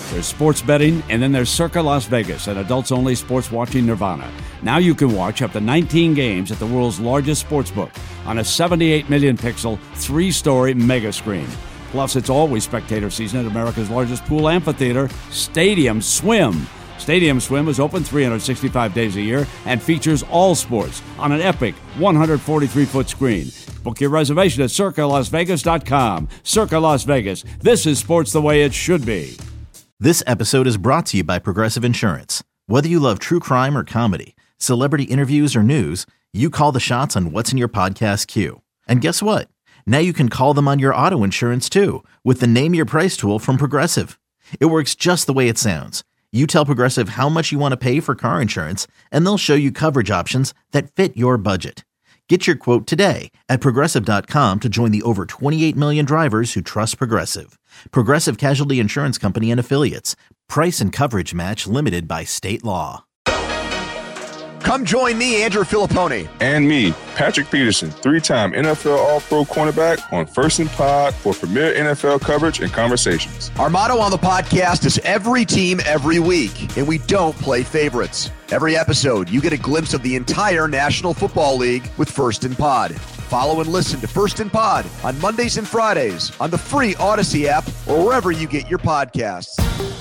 There's sports betting, and then there's Circa Las Vegas, an adults-only sports watching nirvana. Now you can watch up to 19 games at the world's largest sportsbook on a 78 million pixel, 3-story mega screen. Plus, it's always spectator season at America's largest pool amphitheater, Stadium Swim. Stadium Swim is open 365 days a year and features all sports on an epic 143-foot screen. Book your reservation at CircaLasVegas.com. Circa Las Vegas. This is sports the way it should be. This episode is brought to you by Progressive Insurance. Whether you love true crime or comedy, celebrity interviews or news, you call the shots on what's in your podcast queue. And guess what? Now you can call them on your auto insurance too with the Name Your Price tool from Progressive. It works just the way it sounds. You tell Progressive how much you want to pay for car insurance, and they'll show you coverage options that fit your budget. Get your quote today at Progressive.com to join the over 28 million drivers who trust Progressive. Progressive Casualty Insurance Company and Affiliates. Price and coverage match limited by state law. Come join me, Andrew Filippone. And me, Patrick Peterson, 3-time NFL All-Pro cornerback on First and Pod for premier NFL coverage and conversations. Our motto on the podcast is every team, every week, and we don't play favorites. Every episode, you get a glimpse of the entire National Football League with First and Pod. Follow and listen to First and Pod on Mondays and Fridays on the free Odyssey app or wherever you get your podcasts.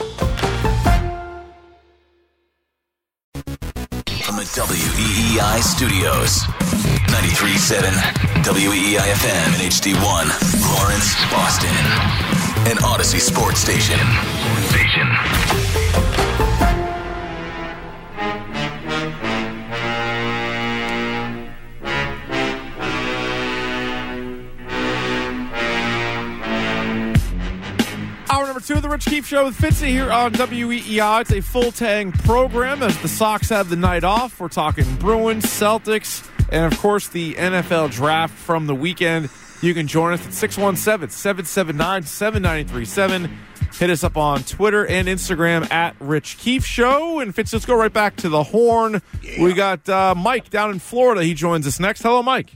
From the WEEI studios, 93.7 WEEI-FM and HD1, Lawrence, Boston, an Odyssey sports station. Hour number 2 of the Rich Keefe Show with Fitzy here on WEEI. It's a full tang program as the Sox have the night off. We're talking Bruins, Celtics, and of course the NFL draft from the weekend. You can join us at 617-779-7937. Hit us up on Twitter and Instagram at Rich Keefe Show. And Fitz, let's go right back to the Horn. Yeah. We got Mike down in Florida. He joins us next. Hello, Mike.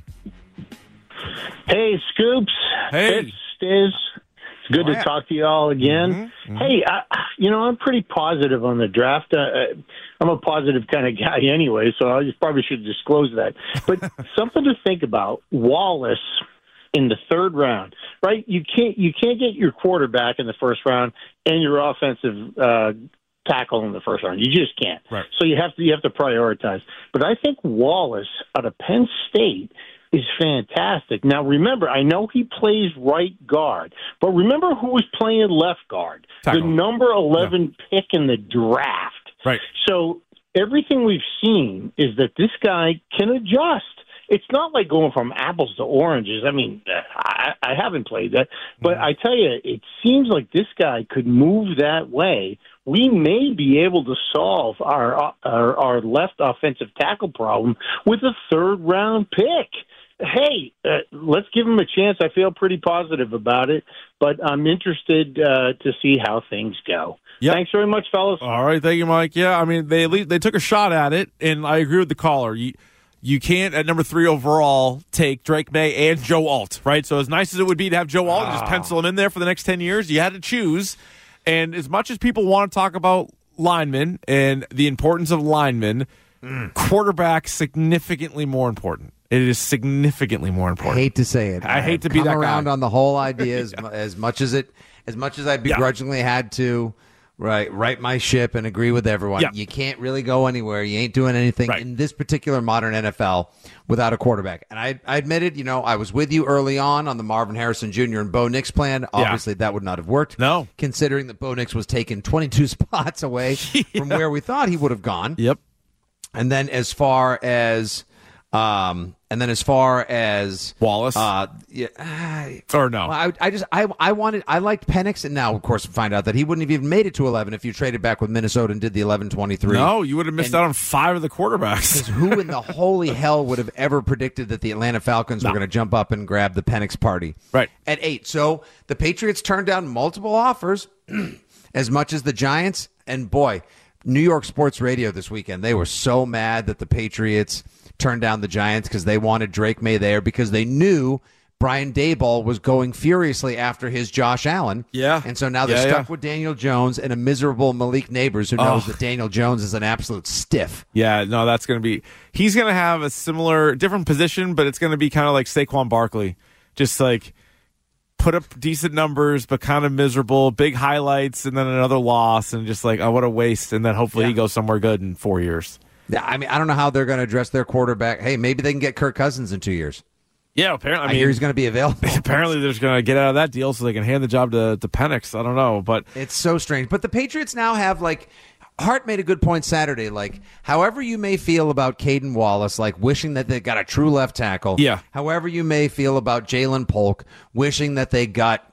Hey, Scoops. Hey. Fitz, Stiz. It's good to talk to you all again. Mm-hmm. Hey, I'm pretty positive on the draft. I'm a positive kind of guy anyway, so I probably should disclose that. But something to think about, Wallace in the third round, right? You can't get your quarterback in the first round and your offensive tackle in the first round. You just can't. Right. So you have to prioritize. But I think Wallace out of Penn State is fantastic. Now, remember, I know he plays right guard, but remember who was playing left guard? Tackle. The number 11 pick in the draft. Right. So everything we've seen is that this guy can adjust. It's not like going from apples to oranges. I mean, I haven't played that, but I tell you, it seems like this guy could move that way. We may be able to solve our left offensive tackle problem with a third-round pick. Hey, let's give him a chance. I feel pretty positive about it, but I'm interested to see how things go. Yep. Thanks very much, fellas. All right, thank you, Mike. Yeah, I mean, they took a shot at it, and I agree with the caller. You can't, at number 3 overall, take Drake May and Joe Alt, right? So as nice as it would be to have Joe Alt and just pencil him in there for the next 10 years, you had to choose. And as much as people want to talk about linemen and the importance of linemen, quarterback significantly more important. It is significantly more important. I hate to say it. I hate to be that guy. Come around on the whole idea as much as I begrudgingly had to right my ship and agree with everyone. Yeah. You can't really go anywhere. You ain't doing anything in this particular modern NFL without a quarterback. And I admitted, I was with you early on the Marvin Harrison Jr. and Bo Nix plan. Obviously, that would not have worked. No. Considering that Bo Nix was taken 22 spots away from where we thought he would have gone. Yep. And then as far as Wallace, or no, well, I liked Penix, and now of course find out that he wouldn't have even made it to 11 if you traded back with Minnesota and did the 11-23. No, you would have missed out on 5 of the quarterbacks. Because who in the holy hell would have ever predicted that the Atlanta Falcons were going to jump up and grab the Penix party right at 8? So the Patriots turned down multiple offers, as much as the Giants, and boy. New York sports radio this weekend, they were so mad that the Patriots turned down the Giants because they wanted Drake May there because they knew Brian Daboll was going furiously after his Josh Allen. Yeah. And so now they're stuck with Daniel Jones and a miserable Malik Neighbors who knows that Daniel Jones is an absolute stiff. Yeah, no, that's going to be – he's going to have a similar – different position, but it's going to be kind of like Saquon Barkley. Just like put up decent numbers, but kind of miserable, big highlights, and then another loss, and just like, oh, what a waste. And then hopefully he goes somewhere good in 4 years. Yeah, I mean, I don't know how they're going to address their quarterback. Hey, maybe they can get Kirk Cousins in 2 years. Yeah, apparently. I hear he's going to be available. Apparently, they're just going to get out of that deal so they can hand the job to Penix. I don't know, but it's so strange. But the Patriots now have like Hart made a good point Saturday. Like, however you may feel about Caden Wallace, like wishing that they got a true left tackle. Yeah. However you may feel about Jalen Polk, wishing that they got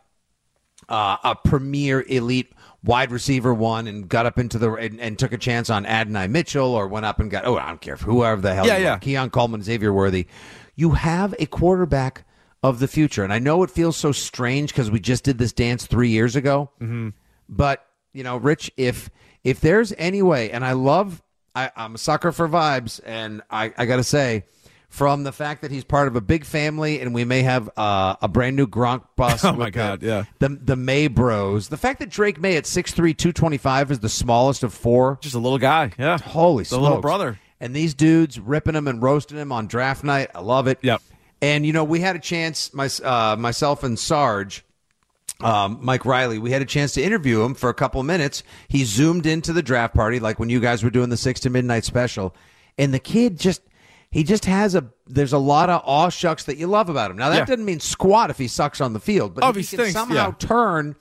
a premier elite wide receiver one and got up into the and took a chance on Adonai Mitchell or went up and got I don't care whoever the hell Keon Coleman, Xavier Worthy. You have a quarterback of the future, and I know it feels so strange because we just did this dance 3 years ago. Mm-hmm. But you know, Rich, if there's any way, and I'm a sucker for vibes, and I got to say, from the fact that he's part of a big family, and we may have a brand new Gronk bus. Oh my God! The May Bros. The fact that Drake May at 6'3", 225 is the smallest of four. Just a little guy. Yeah. Holy smokes. The little brother. And these dudes ripping him and roasting him on draft night. I love it. Yep. And you know, we had a chance, myself and Sarge, Mike Riley, we had a chance to interview him for a couple of minutes. He zoomed into the draft party, like when you guys were doing the 6 to midnight special, and the kid there's a lot of aw shucks that you love about him. Now that doesn't mean squat if he sucks on the field, but if he can somehow turn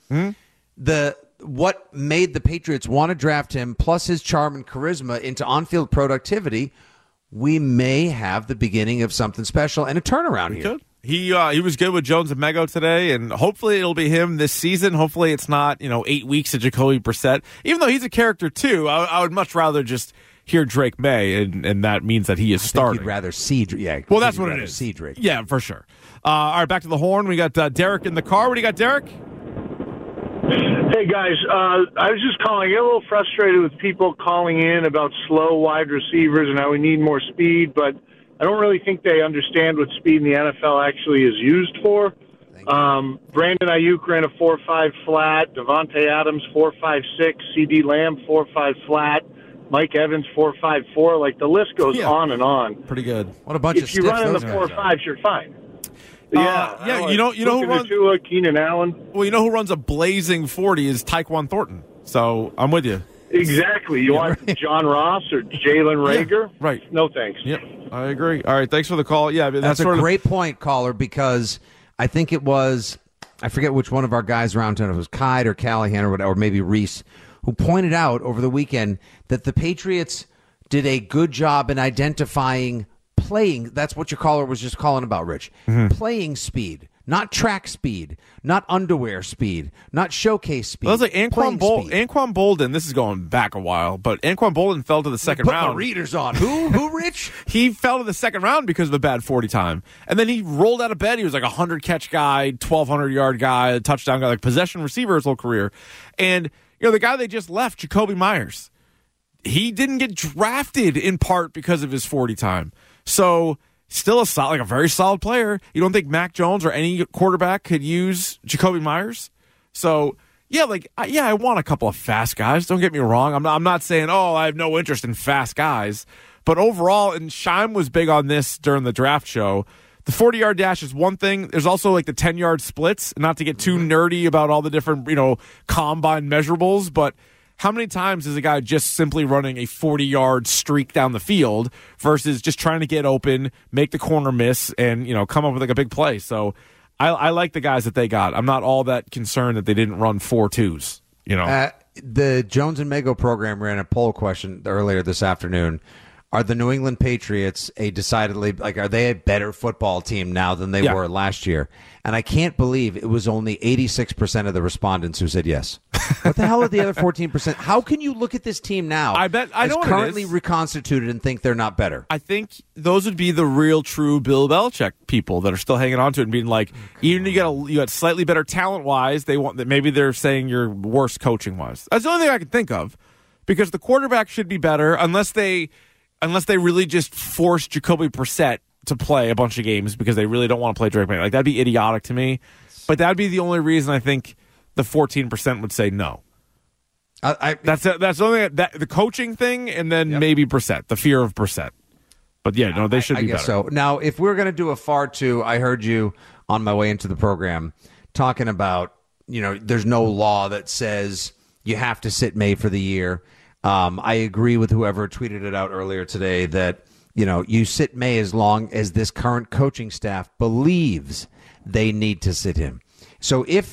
what made the Patriots want to draft him, plus his charm and charisma, into on-field productivity, we may have the beginning of something special and a turnaround here. Could. He was good with Jones and Mego today, and hopefully it'll be him this season. Hopefully it's not 8 weeks of Jacoby Brissett. Even though he's a character too, I would much rather just hear Drake May, and that means that he is starting. You'd rather see Drake. Yeah, well, that's what it is. See Drake. Yeah, for sure. All right, back to the horn. We got Derek in the car. What do you got, Derek? Hey, guys. I was just calling. I get a little frustrated with people calling in about slow wide receivers and how we need more speed, but I don't really think they understand what speed in the NFL actually is used for. Brandon Ayuk ran a 4.5 flat. Devontae Adams 4.56. CD Lamb 4.5 flat. Mike Evans 4.54. Like the list goes on and on. Pretty good. What a bunch of stiffs. If you run in the 4.5s, you're fine. Yeah, you know who runs Keenan Allen. Well, you know who runs a blazing 40 is Tyquan Thornton. So I'm with you. Exactly. You want John Ross or Jalen Reagor? Yeah, right. No thanks. Yep, I agree. All right, thanks for the call. Yeah, that's a great point, caller, because I think it was, I forget which one of our guys around town, it was Kide or Callahan or whatever, or maybe Reese, who pointed out over the weekend that the Patriots did a good job in identifying playing. That's what your caller was just calling about, Rich. Mm-hmm. Playing speed. Not track speed, not underwear speed, not showcase speed. Well, that's like Anquan Bolden. This is going back a while, but Anquan Bolden fell to the second round. Put the readers on. Who, Rich? He fell to the second round because of a bad 40 time. And then he rolled out of bed. He was like a 100-catch guy, 1,200-yard guy, a touchdown guy, like possession receiver his whole career. And, the guy they just left, Jacoby Myers, he didn't get drafted in part because of his 40 time. So still a very solid player. You don't think Mac Jones or any quarterback could use Jacoby Myers? So, I want a couple of fast guys. Don't get me wrong. I'm not saying, I have no interest in fast guys. But overall, and Scheim was big on this during the draft show, the 40-yard dash is one thing. There's also like the 10-yard splits, not to get too nerdy about all the different, combine measurables, but how many times is a guy just simply running a 40-yard streak down the field versus just trying to get open, make the corner miss, and come up with like a big play? So I like the guys that they got. I'm not all that concerned that they didn't run 4.2s. The Jones and Mego program ran a poll question earlier this afternoon. Are the New England Patriots are they a better football team now than they were last year? And I can't believe it was only 86% of the respondents who said yes. What the hell are the other 14%? How can you look at this team now? I know currently reconstituted and think they're not better. I think those would be the real true Bill Belichick people that are still hanging on to it and being like, even you got slightly better talent wise, maybe they're saying you're worse coaching wise. That's the only thing I can think of, because the quarterback should be better unless they really just force Jacoby Brissett to play a bunch of games because they really don't want to play Drake May. Like, that'd be idiotic to me. But that'd be the only reason I think the 14% would say no. That's only the coaching thing, and then maybe Brissett, the fear of Brissett. But they should be better. So now, if we're going to do a FAR 2, I heard you on my way into the program talking about, there's no law that says you have to sit May for the year. I agree with whoever tweeted it out earlier today that, you sit May as long as this current coaching staff believes they need to sit him. So if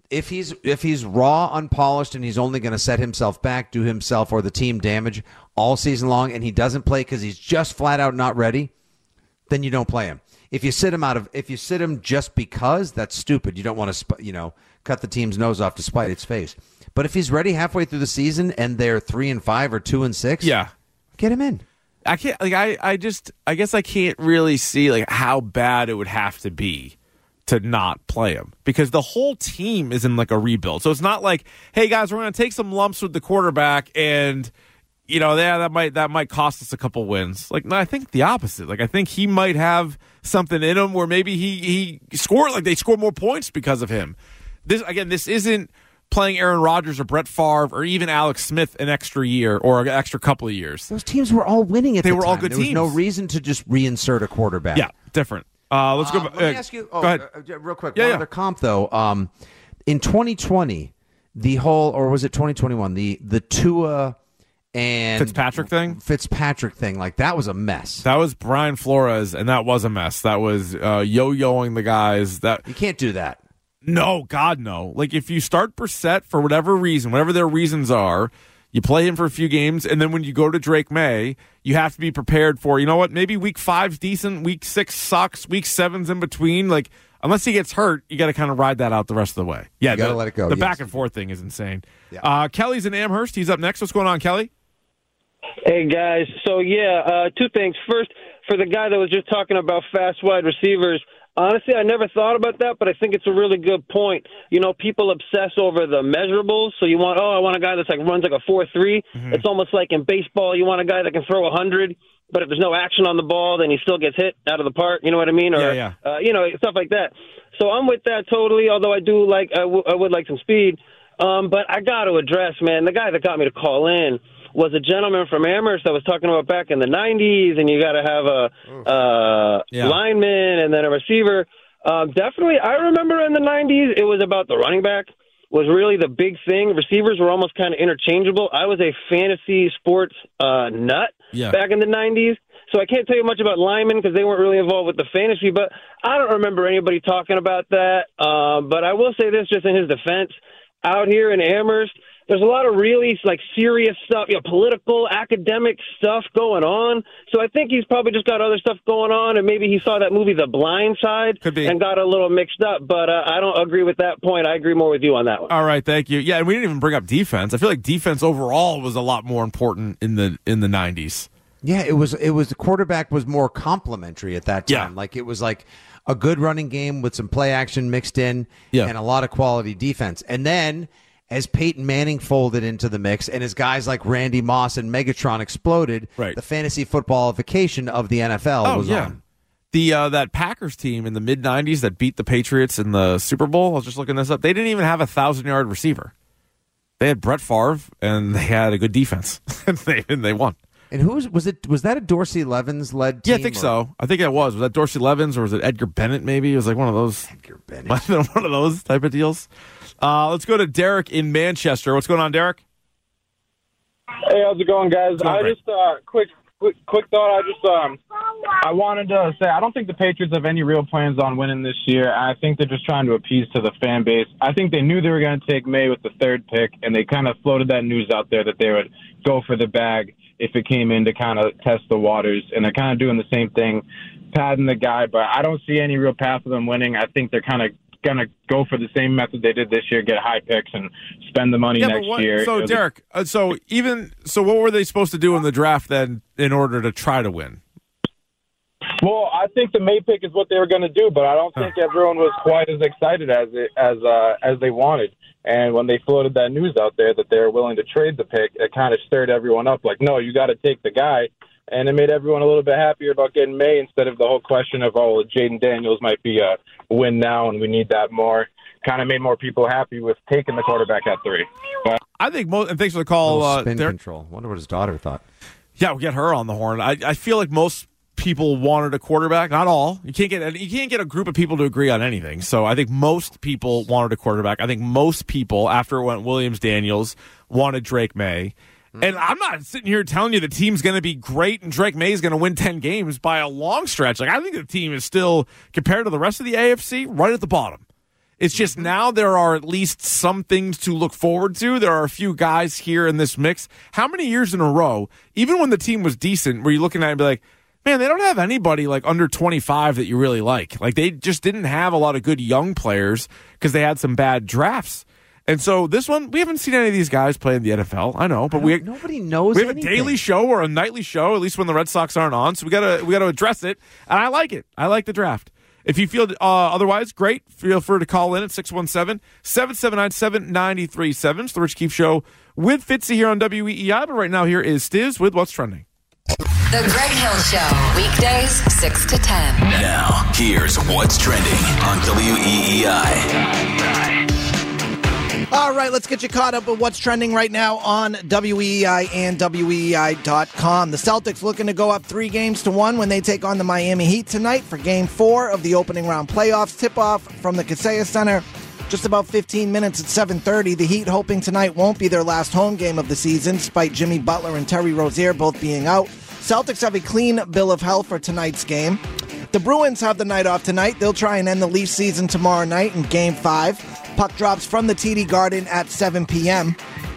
he's raw, unpolished, and he's only going to set himself back, do himself or the team damage all season long, and he doesn't play because he's just flat out not ready, then you don't play him. If you sit him just because, that's stupid. You don't want to cut the team's nose off to spite its face. But if he's ready halfway through the season and they're 3-5 or 2-6, get him in. I can't. I guess I can't really see how bad it would have to be to not play him, because the whole team is in a rebuild. So it's not like, hey guys, we're going to take some lumps with the quarterback and that might cost us a couple wins. No, I think the opposite. I think he might have something in him where maybe he scored, they score more points because of him. This isn't playing Aaron Rodgers or Brett Favre or even Alex Smith an extra year or an extra couple of years. Those teams were all winning at the time. They were all good teams. There was no reason to just reinsert a quarterback. Yeah, different. Let's go. Let me ask you. Go ahead. Real quick. One other comp though. In 2020, or was it 2021? The Tua and Fitzpatrick thing, that was a mess. That was Brian Flores, and that was a mess. That was yo-yoing the guys. That you can't do that. No, God, no. If you start Brissett for whatever reason, whatever their reasons are, you play him for a few games, and then when you go to Drake May, you have to be prepared for, maybe week 5's decent, week 6 sucks, week 7's in between. Unless he gets hurt, you got to kind of ride that out the rest of the way. Yeah, you got to let it go. The back and forth thing is insane. Yeah. Kelly's in Amherst. He's up next. What's going on, Kelly? Hey, guys. So, two things. First, for the guy that was just talking about fast wide receivers, honestly, I never thought about that, but I think it's a really good point. People obsess over the measurables. So I want a guy that's runs a 4.3. Mm-hmm. It's almost like in baseball, you want a guy that can throw 100, but if there's no action on the ball, then he still gets hit out of the park. You know what I mean? Or stuff like that. So I'm with that totally. Although I do I would like some speed. But I got to address, man, the guy that got me to call in was a gentleman from Amherst that was talking about back in the 90s, and you got to have a lineman and then a receiver. Definitely, I remember in the 90s, it was about the running back was really the big thing. Receivers were almost kind of interchangeable. I was a fantasy sports nut back in the 90s, so I can't tell you much about linemen because they weren't really involved with the fantasy, but I don't remember anybody talking about that. But I will say this just in his defense. Out here in Amherst, there's a lot of really serious stuff, political, academic stuff going on. So I think he's probably just got other stuff going on, and maybe he saw that movie The Blind Side and got a little mixed up. But I don't agree with that point. I agree more with you on that one. All right, thank you. Yeah, and we didn't even bring up defense. I feel like defense overall was a lot more important in the 90s. Yeah, it was the quarterback was more complimentary at that time. Yeah. It was a good running game with some play action mixed in and a lot of quality defense. And then as Peyton Manning folded into the mix and as guys like Randy Moss and Megatron exploded, the fantasy footballification of the NFL was on. That Packers team in the mid-90s that beat the Patriots in the Super Bowl, I was just looking this up, they didn't even have a 1,000-yard receiver. They had Brett Favre, and they had a good defense, and they won. And was that a Dorsey Levens led team? Yeah, I think so. I think it was. Was that Dorsey Levens or was it Edgar Bennett maybe? It was one of those. Edgar Bennett. Might have been one of those type of deals. Let's go to Derek in Manchester. What's going on, Derek? Hey, how's it going, guys? Quick thought. I wanted to say I don't think the Patriots have any real plans on winning this year. I think they're just trying to appease to the fan base. I think they knew they were going to take May with the 3rd pick, and they kind of floated that news out there that they would go for the bag if it came in to kind of test the waters. And they're kind of doing the same thing, padding the guy. But I don't see any real path of them winning. I think they're kind of going to go for the same method they did this year, get high picks and spend the money next year. So, Derek, so what were they supposed to do in the draft then in order to try to win? Well, I think the May pick is what they were going to do, but I don't think everyone was quite as excited as they wanted. And when they floated that news out there that they were willing to trade the pick, it kind of stirred everyone up. No, you got to take the guy. and it made everyone a little bit happier about getting May instead of the whole question of, oh, Jaden Daniels might be a win now and we need that more. Kind of made more people happy with taking the quarterback at 3. But I think and thanks for the call. Spin control. Wonder what his daughter thought. Yeah, we'll get her on the horn. I feel like most people wanted a quarterback. Not all. You can't get a group of people to agree on anything. So I think most people wanted a quarterback. I think most people, after it went Williams Daniels, wanted Drake May. And I'm not sitting here telling you the team's going to be great and Drake May is going to win 10 games by a long stretch. Like, I think the team is still, compared to the rest of the AFC, right at the bottom. It's just now there are at least some things to look forward to. There are a few guys here in this mix. How many years in a row, even when the team was decent, were you looking at it and be like, man, they don't have anybody like under 25 that you really like. Like, they just didn't have a lot of good young players because they had some bad drafts. And so this one, we haven't seen any of these guys play in the NFL. I know, but nobody knows. We have a daily show or a nightly show, at least when the Red Sox aren't on. So we gotta address it, and I like it. I like the draft. If you feel otherwise, great. Feel free to call in at 617-779-7937. It's the Rich Keefe Show with Fitzy here on WEEI. But right now, here is Stiz with What's Trending. The Greg Hill Show, weekdays 6 to 10. Now, here's What's Trending on WEEI. All right, let's get you caught up with what's trending right now on WEEI and WEEI.com. The Celtics looking to go up 3-1 when they take on the Miami Heat tonight for Game 4 of the opening round playoffs. Tip-off from the Kaseya Center just about 15 minutes at 7:30. The Heat hoping tonight won't be their last home game of the season, despite Jimmy Butler and Terry Rozier both being out. Celtics have a clean bill of health for tonight's game. The Bruins have the night off tonight. They'll try and end the Leafs season tomorrow night in Game 5. Puck drops from the TD Garden at 7 p.m.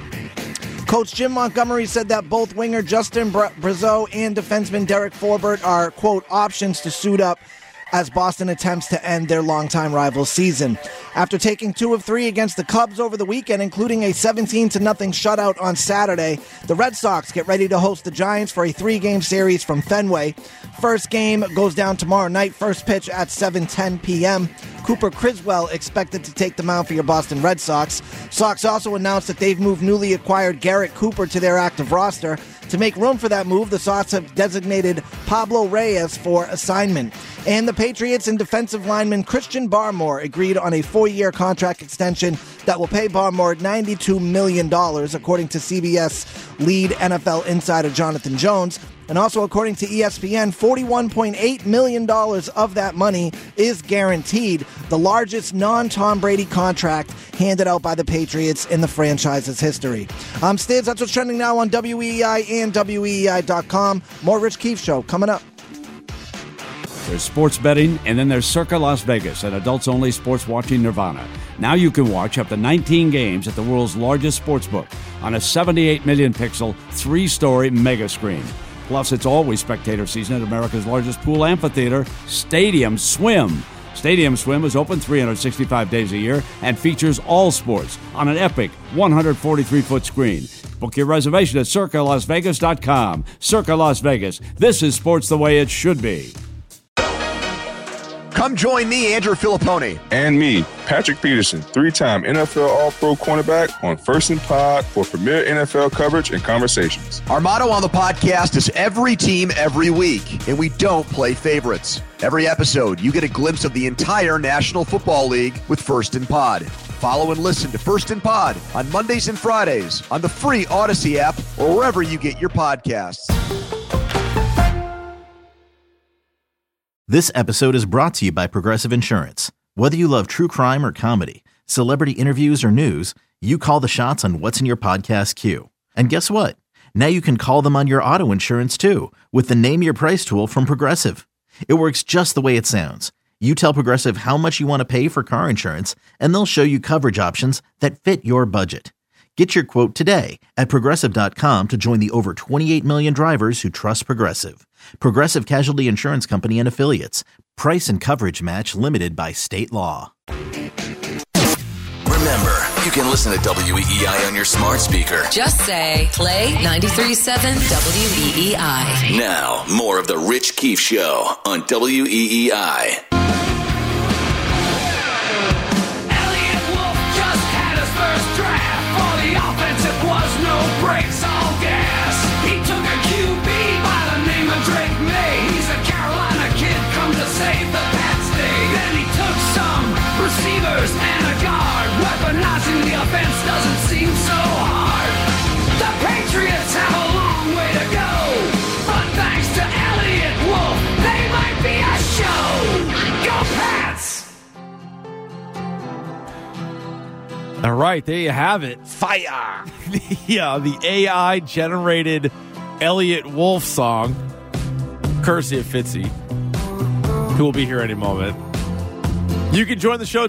Coach Jim Montgomery said that both winger Justin Brazeau and defenseman Derek Forbort are, quote, options to suit up as Boston attempts to end their longtime rival's season. After taking 2 of 3 against the Cubs over the weekend, including a 17-0 shutout on Saturday, the Red Sox get ready to host the Giants for a 3-game series from Fenway. First game goes down tomorrow night, first pitch at 7:10 p.m. Cooper Criswell expected to take the mound for your Boston Red Sox. Sox also announced that they've moved newly acquired Garrett Cooper to their active roster. To make room for that move, the Sox have designated Pablo Reyes for assignment. And the Patriots and defensive lineman Christian Barmore agreed on a 4-year contract extension that will pay Barmore $92 million, according to CBS lead NFL insider Jonathan Jones. And also, according to ESPN, $41.8 million of that money is guaranteed, the largest non-Tom Brady contract handed out by the Patriots in the franchise's history. I'm Stiz. That's what's trending now on WEEI and WEEI.com. More Rich Keefe Show coming up. There's sports betting, and then there's Circa Las Vegas, an adults-only sports watching nirvana. Now you can watch up to 19 games at the world's largest sportsbook on a 78 million pixel, 3-story mega screen. Plus, it's always spectator season at America's largest pool amphitheater, Stadium Swim. Stadium Swim is open 365 days a year and features all sports on an epic 143-foot screen. Book your reservation at CircaLasVegas.com. Circa Las Vegas. This is sports the way it should be. Come join me, Andrew Filippone. And me, Patrick Peterson, 3-time NFL All-Pro cornerback on First and Pod for premier NFL coverage and conversations. Our motto on the podcast is every team, every week, and we don't play favorites. Every episode, you get a glimpse of the entire National Football League with First and Pod. Follow and listen to First and Pod on Mondays and Fridays on the free Odyssey app or wherever you get your podcasts. This episode is brought to you by Progressive Insurance. Whether you love true crime or comedy, celebrity interviews or news, you call the shots on what's in your podcast queue. And guess what? Now you can call them on your auto insurance too with the Name Your Price tool from Progressive. It works just the way it sounds. You tell Progressive how much you want to pay for car insurance, and they'll show you coverage options that fit your budget. Get your quote today at Progressive.com to join the over 28 million drivers who trust Progressive. Progressive Casualty Insurance Company and Affiliates. Price and coverage match limited by state law. Remember, you can listen to WEEI on your smart speaker. Just say, play 93.7 WEEI. Now, more of the Rich Keefe Show on WEEI. Brakes, all gas. He took a QB by the name right, there you have it. Fire. The AI-generated Elliot Wolf song, courtesy of Fitzy, who will be here any moment. You can join the show at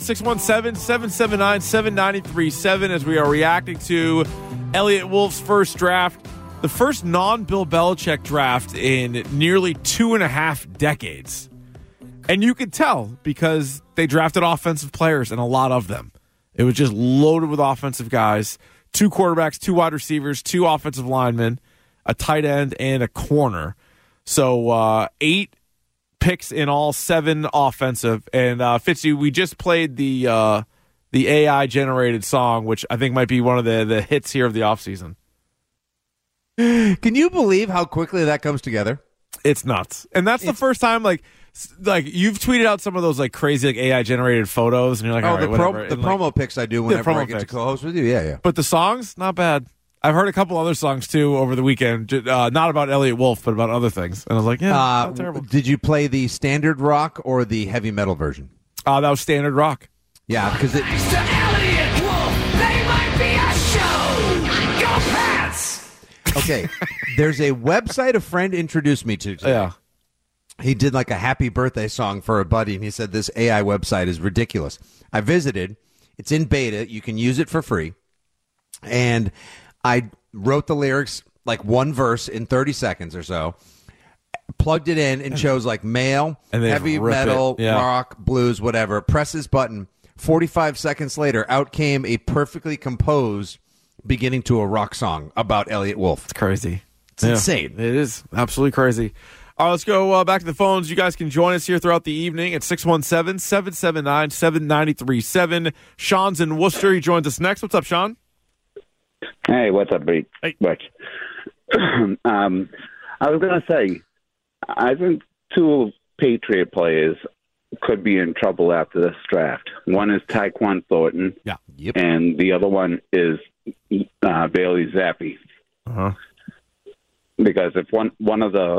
617-779-7937 as we are reacting to Elliot Wolf's first draft, the first non-Bill Belichick draft in nearly 2.5 decades. And you could tell because they drafted offensive players, and a lot of them. It was just loaded with offensive guys, 2 quarterbacks, 2 wide receivers, 2 offensive linemen, a tight end, and a corner. So 8 picks in all, 7 offensive. And Fitzy, we just played the AI-generated song, which I think might be one of the hits here of the offseason. Can you believe how quickly that comes together? It's nuts. And that's the first time, like you've tweeted out some of those like crazy like AI generated photos, and you're like, all right, whatever. The promo pics I do whenever I get to co-host with you. Yeah. But the songs, not bad. I've heard a couple other songs too over the weekend, not about Elliot Wolf, but about other things. And I was like, not terrible. Did you play the standard rock or the heavy metal version? That was standard rock. Yeah, because it. Elliot Wolf, they might be a show. Go Pats! Okay, there's a website a friend introduced me to today. Yeah. He did like a happy birthday song for a buddy, and he said this AI website is ridiculous. I visited. It's in beta. You can use it for free. And I wrote the lyrics, like one verse in 30 seconds or so, plugged it in, and chose like male, heavy metal, rock, blues, whatever. Press this button. 45 seconds later, out came a perfectly composed beginning to a rock song about Elliot Wolf. It's crazy. It's insane. It is absolutely crazy. All right, let's go back to the phones. You guys can join us here throughout the evening at 617-779-7937. Sean's in Worcester. He joins us next. What's up, Sean? Hey, what's up, Rich? Hey. I was going to say, I think 2 Patriot players could be in trouble after this draft. One is Tyquan Thornton, and the other one is Bailey Zappi. Uh-huh. Because if one or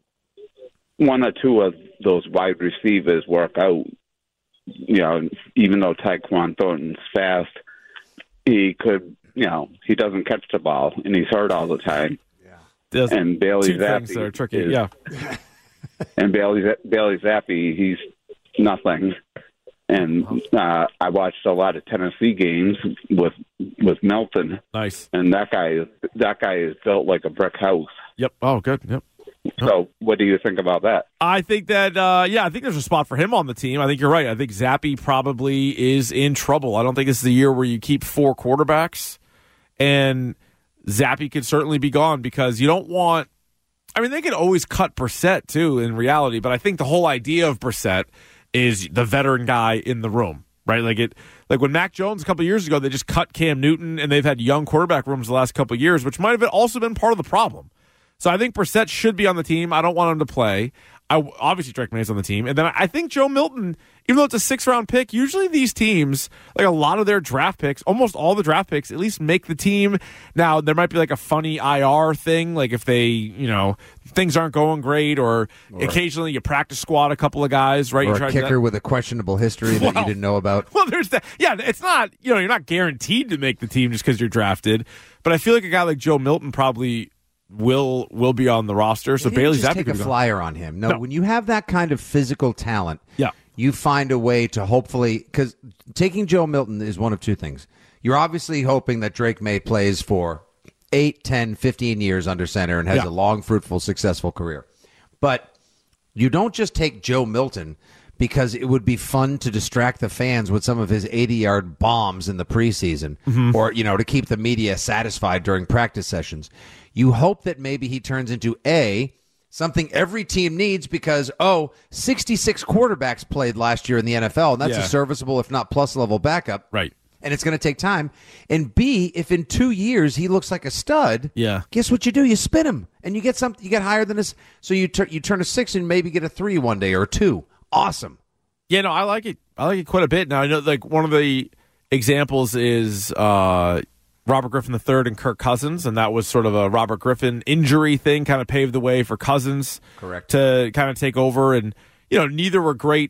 2 of those wide receivers work out, even though Tyquan Thornton's fast, he could, he doesn't catch the ball, and he's hurt all the time. Yeah. And Bailey Zappi that are tricky. And Bailey Zappi, he's nothing. And I watched a lot of Tennessee games with Melton. Nice. And that guy is built like a brick house. Yep. Oh, good. Yep. So what do you think about that? I think that, I think there's a spot for him on the team. I think you're right. I think Zappi probably is in trouble. I don't think this is the year where you keep 4 quarterbacks. And Zappi could certainly be gone because you don't want – I mean, they could always cut Brissett, too, in reality. But I think the whole idea of Brissett is the veteran guy in the room, right? Like when Mac Jones a couple of years ago, they just cut Cam Newton, and they've had young quarterback rooms the last couple of years, which might have also been part of the problem. So I think Brissett should be on the team. I don't want him to play. Obviously, Drake May's on the team. And then I think Joe Milton, even though it's a 6th-round pick, usually these teams, like a lot of their draft picks, almost all the draft picks, at least make the team. Now, there might be like a funny IR thing, like if they, things aren't going great, or occasionally you practice squad a couple of guys, right? Or a kicker with a questionable history that you didn't know about. Well, there's that. Yeah, it's not, you're not guaranteed to make the team just because you're drafted. But I feel like a guy like Joe Milton probably will be on the roster. So Bailey Zappi take a flyer on him. No, when you have that kind of physical talent, you find a way to hopefully, because taking Joe Milton is one of 2 things. You're obviously hoping that Drake May plays for 8, 10, 15 years under center and has a long, fruitful, successful career. But you don't just take Joe Milton because it would be fun to distract the fans with some of his 80-yard bombs in the preseason, or to keep the media satisfied during practice sessions. You hope that maybe he turns into something every team needs because 66 quarterbacks played last year in the NFL, and that's a serviceable, if not plus level backup. Right. And it's going to take time. And B, if in 2 years he looks like a stud, guess what you do? You spin him, and you get something. You get higher than this. So you turn a 6 and maybe get a 3 one day or a 2. Awesome. Yeah, no, I like it. I like it quite a bit. Now I know, like one of the examples is Robert Griffin III and Kirk Cousins, and that was sort of a Robert Griffin injury thing, kind of paved the way for Cousins to kind of take over. And neither were great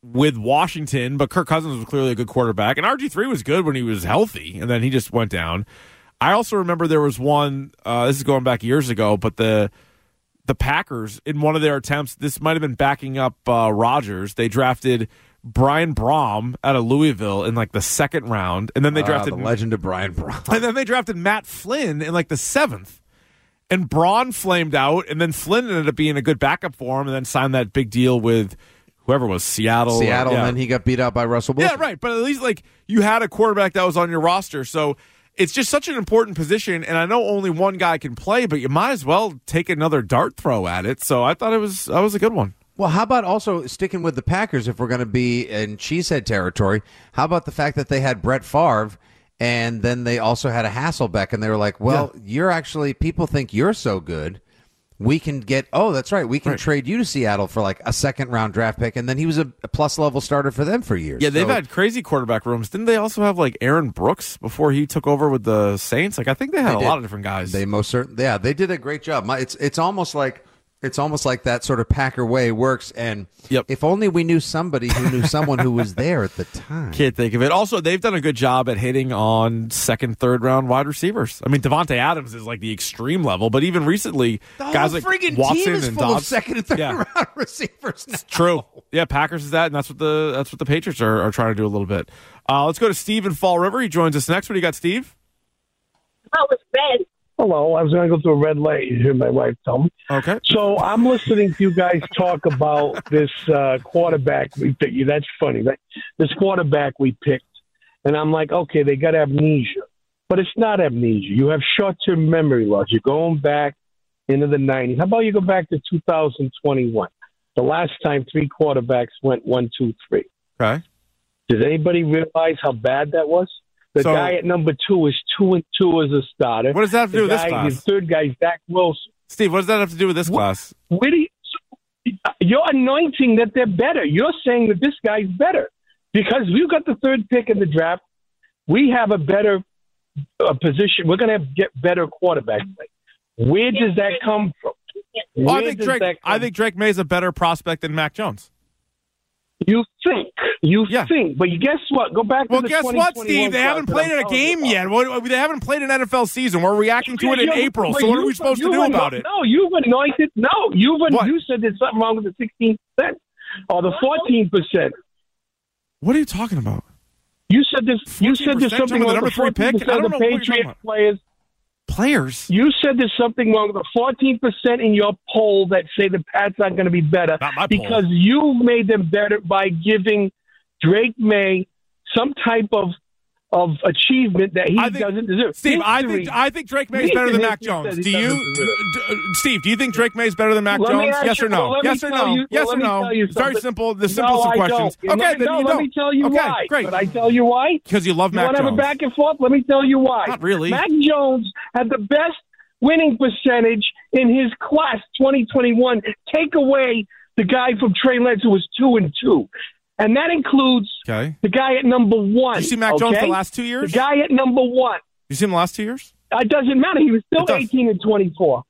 with Washington, but Kirk Cousins was clearly a good quarterback, and RG3 was good when he was healthy, and then he just went down. I also remember there was one, this is going back years ago, but the Packers, in one of their attempts, this might have been backing up Rodgers, they drafted Brian Braum out of Louisville in like the second round, and then they drafted the legend of Brian Braum. And then they drafted Matt Flynn in like the seventh. And Braun flamed out, and then Flynn ended up being a good backup for him, and then signed that big deal with whoever it was, Seattle, and then he got beat out by Russell Wilson. Yeah, right. But at least like you had a quarterback that was on your roster, so it's just such an important position. And I know only one guy can play, but you might as well take another dart throw at it. So I thought that was a good one. Well, how about also sticking with the Packers if we're going to be in cheesehead territory? How about the fact that they had Brett Favre? And then they also had a Hasselbeck, and they were like, well, you're actually, people think you're so good. We can get, that's right, we can trade you to Seattle for like a second-round draft pick. And then he was a plus-level starter for them for years. Yeah, they've had crazy quarterback rooms. Didn't they also have like Aaron Brooks before he took over with the Saints? Like, I think they had a lot of different guys. They most certainly, they did a great job. It's almost like that sort of Packer way works, and if only we knew somebody who knew someone who was there at the time. Can't think of it. Also, they've done a good job at hitting on second, third round wide receivers. I mean, Devontae Adams is like the extreme level, but even recently, guys like Watson team is and full Dobbs. Of second and third round receivers now. True. Yeah, Packers is that, and that's what the Patriots are trying to do a little bit. Let's go to Steve in Fall River. He joins us next. What do you got, Steve? Oh, it's Ben. Hello, I was going to go to a red light. You hear my wife tell me. Okay. So I'm listening to you guys talk about this quarterback we picked. That's funny, right? This quarterback we picked. And I'm like, okay, they got amnesia. But it's not amnesia. You have short-term memory loss. You're going back into the 90s. How about you go back to 2021? The last time 3 quarterbacks went 1, 2, 3. Okay. Does anybody realize how bad that was? The guy at number 2 is 2-2 as a starter. What does that have to do with this class? The third guy is Zach Wilson. Steve, what does that have to do with this class? You're anointing that they're better. You're saying that this guy's better. Because you got the third pick in the draft, we have a better position. We're going to get better quarterback play. Where does that come from? I think Drake May is a better prospect than Mac Jones. You think, but guess what? Go back to the 2021 guess what, Steve? They haven't played in a game yet. They haven't played an NFL season. We're reacting to it in April. So what are we supposed to do about it? No, you've anointed. No, you said there's something wrong with the 16% or the 14%. What are you talking about? You said this. You said there's something wrong with the 14% pick. I don't of the know what Patriots players. You said there's something wrong with the 14% in your poll that say the Pats aren't going to be better because you made them better by giving Drake May some type of achievement that he doesn't deserve. Steve, I think Drake May is better than Mac Jones. Do you, Steve? Do you think Drake May is better than Mac Jones? Yes or no? Yes or no? Yes or no? It's very simple. The simplest of questions. Okay, then you don't. Let me tell you why. Great. But I tell you why. Because you love Mac Jones. You want to have a back and forth? Let me tell you why. Not really. Mac Jones had the best winning percentage in his class 2021. Take away the guy from Trey Lance who was 2-2. And that includes the guy at number 1. Did you see Mac Jones the last 2 years? The guy at number 1. You see him the last 2 years? It doesn't matter. He was still 18-24.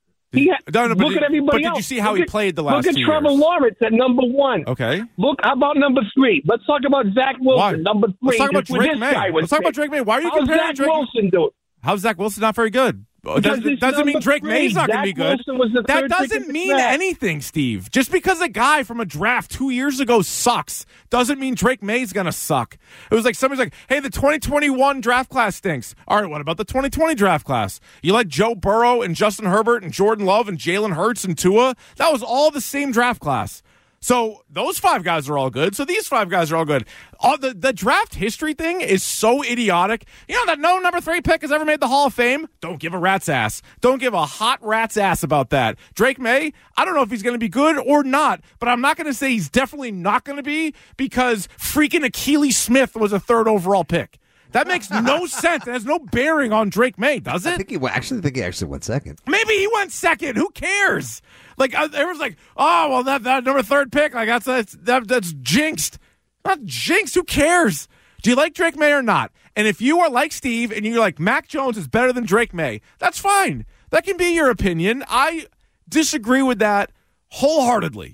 Look at everybody else. But did you see how he played the last 2 years? Look at Trevor Lawrence at number 1. Okay. Look, how about number 3? Let's talk about Zach Wilson, number 3. Let's talk about Drake May. Let's talk about Drake May. Why are you comparing Zach Wilson doing? How's Zach Wilson not very good? Doesn't mean Drake May's not going to be good. That doesn't mean anything, Steve. Just because a guy from a draft 2 years ago sucks doesn't mean Drake May's going to suck. It was like somebody's like, hey, the 2021 draft class stinks. All right, what about the 2020 draft class? You like Joe Burrow and Justin Herbert and Jordan Love and Jalen Hurts and Tua? That was all the same draft class. So those 5 guys are all good. So these 5 guys are all good. The draft history thing is so idiotic. You know that no number 3 pick has ever made the Hall of Fame? Don't give a rat's ass. Don't give a hot rat's ass about that. Drake May, I don't know if he's going to be good or not, but I'm not going to say he's definitely not going to be because freaking Akili Smith was a 3rd overall pick. That makes no sense. It has no bearing on Drake May, does it? I think he actually went 2nd. Maybe he went 2nd. Who cares? Like everyone's like, oh well, that number 3rd pick, like that's jinxed. Not jinxed. Who cares? Do you like Drake May or not? And if you are like Steve and you're like Mac Jones is better than Drake May, that's fine. That can be your opinion. I disagree with that wholeheartedly.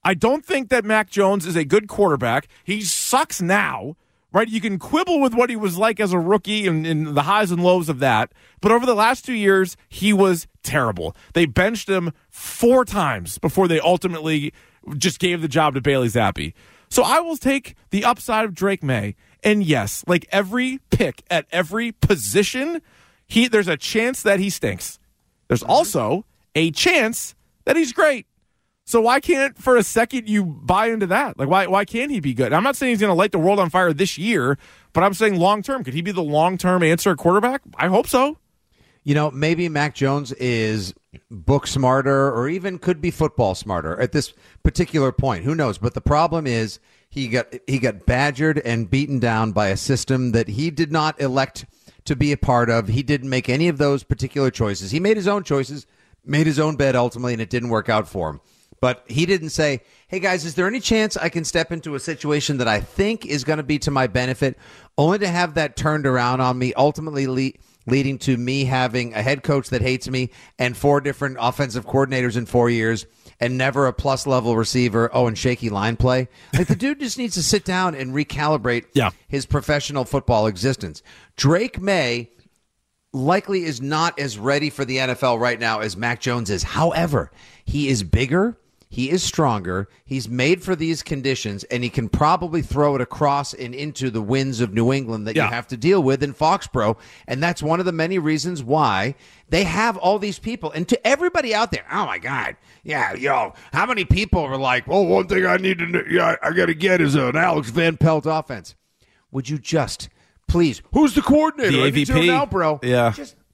I don't think that Mac Jones is a good quarterback. He sucks now, right? You can quibble with what he was like as a rookie and the highs and lows of that. But over the last 2 years, he was terrible. They benched him 4 times before they ultimately just gave the job to Bailey Zappi. So I will take the upside of Drake May. And yes, like every pick at every position, there's a chance that he stinks. There's also a chance that he's great. So why can't, for a second, you buy into that? Like, why can't he be good? I'm not saying he's going to light the world on fire this year, but I'm saying long-term. Could he be the long-term answer at quarterback? I hope so. You know, maybe Mac Jones is book smarter or even could be football smarter at this particular point. Who knows? But the problem is he got badgered and beaten down by a system that he did not elect to be a part of. He didn't make any of those particular choices. He made his own choices, made his own bed ultimately, and it didn't work out for him. But he didn't say, hey, guys, is there any chance I can step into a situation that I think is going to be to my benefit, only to have that turned around on me, ultimately leading to me having a head coach that hates me and 4 different offensive coordinators in 4 years and never a plus-level receiver, and shaky line play? Like, the dude just needs to sit down and recalibrate his professional football existence. Drake May likely is not as ready for the NFL right now as Mac Jones is. However, he is bigger. He is stronger. He's made for these conditions, and he can probably throw it across and into the winds of New England that you have to deal with in Foxborough. And that's one of the many reasons why they have all these people. And to everybody out there, oh, my God, how many people are like, one thing I need to I got to get is an Alex Van Pelt offense. Would you just, please, who's the coordinator? The I need to know AVP. now, bro. Yeah.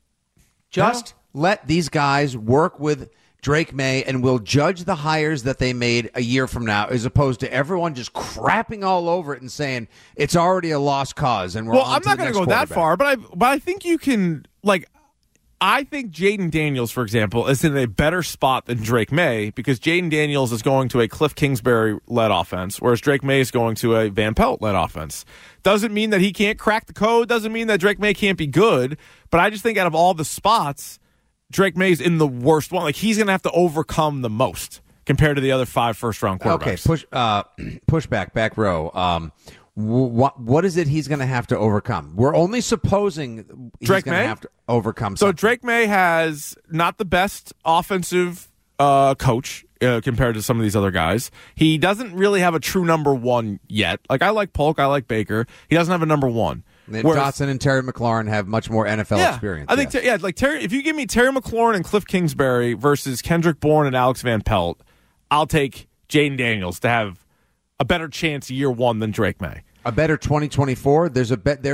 Just let these guys work with Drake May, and we'll judge the hires that they made a year from now, as opposed to everyone just crapping all over it and saying it's already a lost cause. And I'm not going to go that far, but I think you can, like, I think Jaden Daniels, for example, is in a better spot than Drake May because Jaden Daniels is going to a Cliff Kingsbury-led offense, whereas Drake May is going to a Van Pelt-led offense. Doesn't mean that he can't crack the code. Doesn't mean that Drake May can't be good. But I just think out of all the spots, Drake May's in the worst one. Like, he's going to have to overcome the most compared to the other 5 first-round quarterbacks. Okay, push back row. What is it he's going to have to overcome? We're only supposing he's going to have to overcome something. So Drake May has not the best offensive coach compared to some of these other guys. He doesn't really have a true number 1 yet. Like, I like Polk, I like Baker. He doesn't have a number 1. Dotson and Terry McLaurin have much more NFL experience. I think, like Terry. If you give me Terry McLaurin and Cliff Kingsbury versus Kendrick Bourne and Alex Van Pelt, I'll take Jaden Daniels to have a better chance year 1 than Drake May. A better 2024. There's a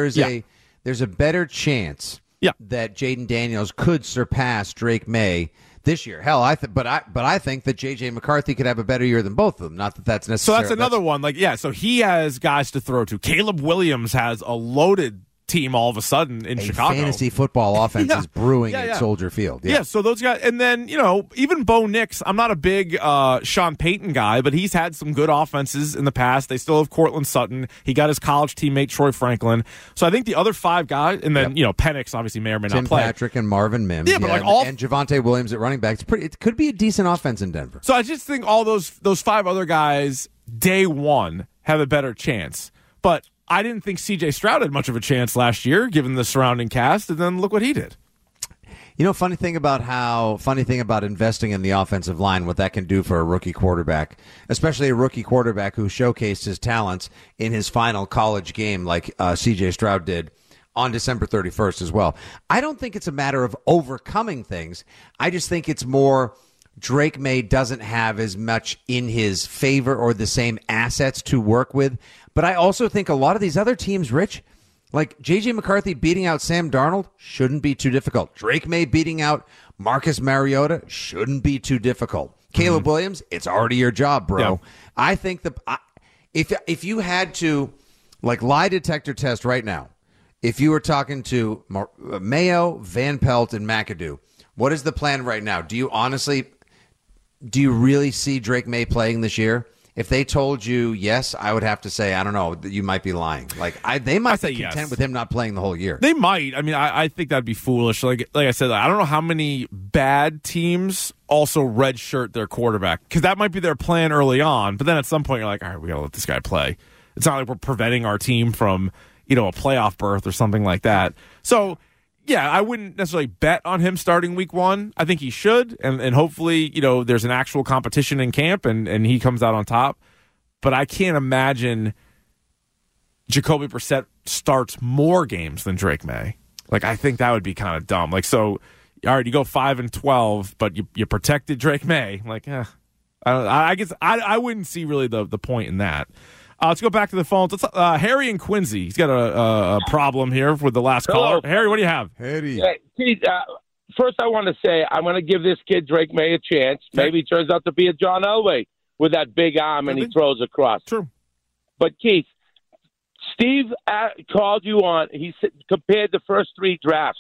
better chance that Jaden Daniels could surpass Drake May this year. Hell, I think that J.J. McCarthy could have a better year than both of them. Not that that's necessary. So that's another one. Like, so he has guys to throw to. Caleb Williams has a loaded team all of a sudden in Chicago. Fantasy football offense is brewing at Soldier Field. Yeah, so those guys. And then, even Bo Nix, I'm not a big Sean Payton guy, but he's had some good offenses in the past. They still have Cortland Sutton. He got his college teammate, Troy Franklin. So I think the other 5 guys, and then, Penix obviously may or may Tim not play. Patrick and Marvin Mims. Yeah, but and Javonte Williams at running back. It could be a decent offense in Denver. So I just think all those 5 other guys, day 1, have a better chance. But I didn't think C.J. Stroud had much of a chance last year, given the surrounding cast, and then look what he did. Funny thing about investing in the offensive line, what that can do for a rookie quarterback, especially a rookie quarterback who showcased his talents in his final college game like C.J. Stroud did on December 31st as well. I don't think it's a matter of overcoming things. I just think it's more Drake May doesn't have as much in his favor or the same assets to work with. But I also think a lot of these other teams, Rich, like J.J. McCarthy beating out Sam Darnold shouldn't be too difficult. Drake May beating out Marcus Mariota shouldn't be too difficult. Caleb Williams, it's already your job, bro. Yeah. I think if you had to, like, lie detector test right now, if you were talking to Mayo, Van Pelt, and McAdoo, what is the plan right now? Do you really see Drake May playing this year? If they told you yes, I would have to say, I don't know, that you might be lying. Like they might be content yes. with him not playing the whole year. They might. I mean, I think that'd be foolish. Like I said, I don't know how many bad teams also redshirt their quarterback, because that might be their plan early on. But then at some point, you're like, all right, we got to let this guy play. It's not like we're preventing our team from, a playoff berth or something like that. So, yeah, I wouldn't necessarily bet on him starting week 1. I think he should, and hopefully, there's an actual competition in camp and he comes out on top. But I can't imagine Jacoby Brissett starts more games than Drake May. Like, I think that would be kind of dumb. Like, so, all right, you go 5-12, but you protected Drake May. Like, I guess I wouldn't see really the point in that. Let's go back to the phones. Harry and Quincy. He's got a problem here with the last caller. Harry, what do you have? Harry. Hey, Keith, first I want to say I'm going to give this kid Drake May a chance. Maybe he turns out to be a John Elway with that big arm and he throws across. True. But, Keith, Steve called you on. He compared the first 3 drafts,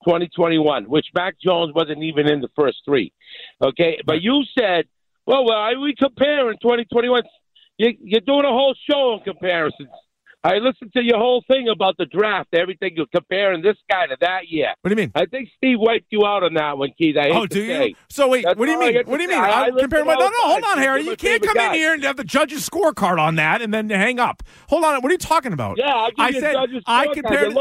2021, which Mac Jones wasn't even in the first 3. Okay? But you said, well, we compare in 2021. You're doing a whole show on comparisons. I listened to your whole thing about the draft, everything. You're comparing this guy to that year. What do you mean? I think Steve wiped you out on that one, Keith. Do you? So wait, what do you mean? What do you mean? I'm comparing no, hold on, Harry. You can't come in here and have the judge's scorecard on that and then hang up. Hold on. What are you talking about? Yeah, I said I compared.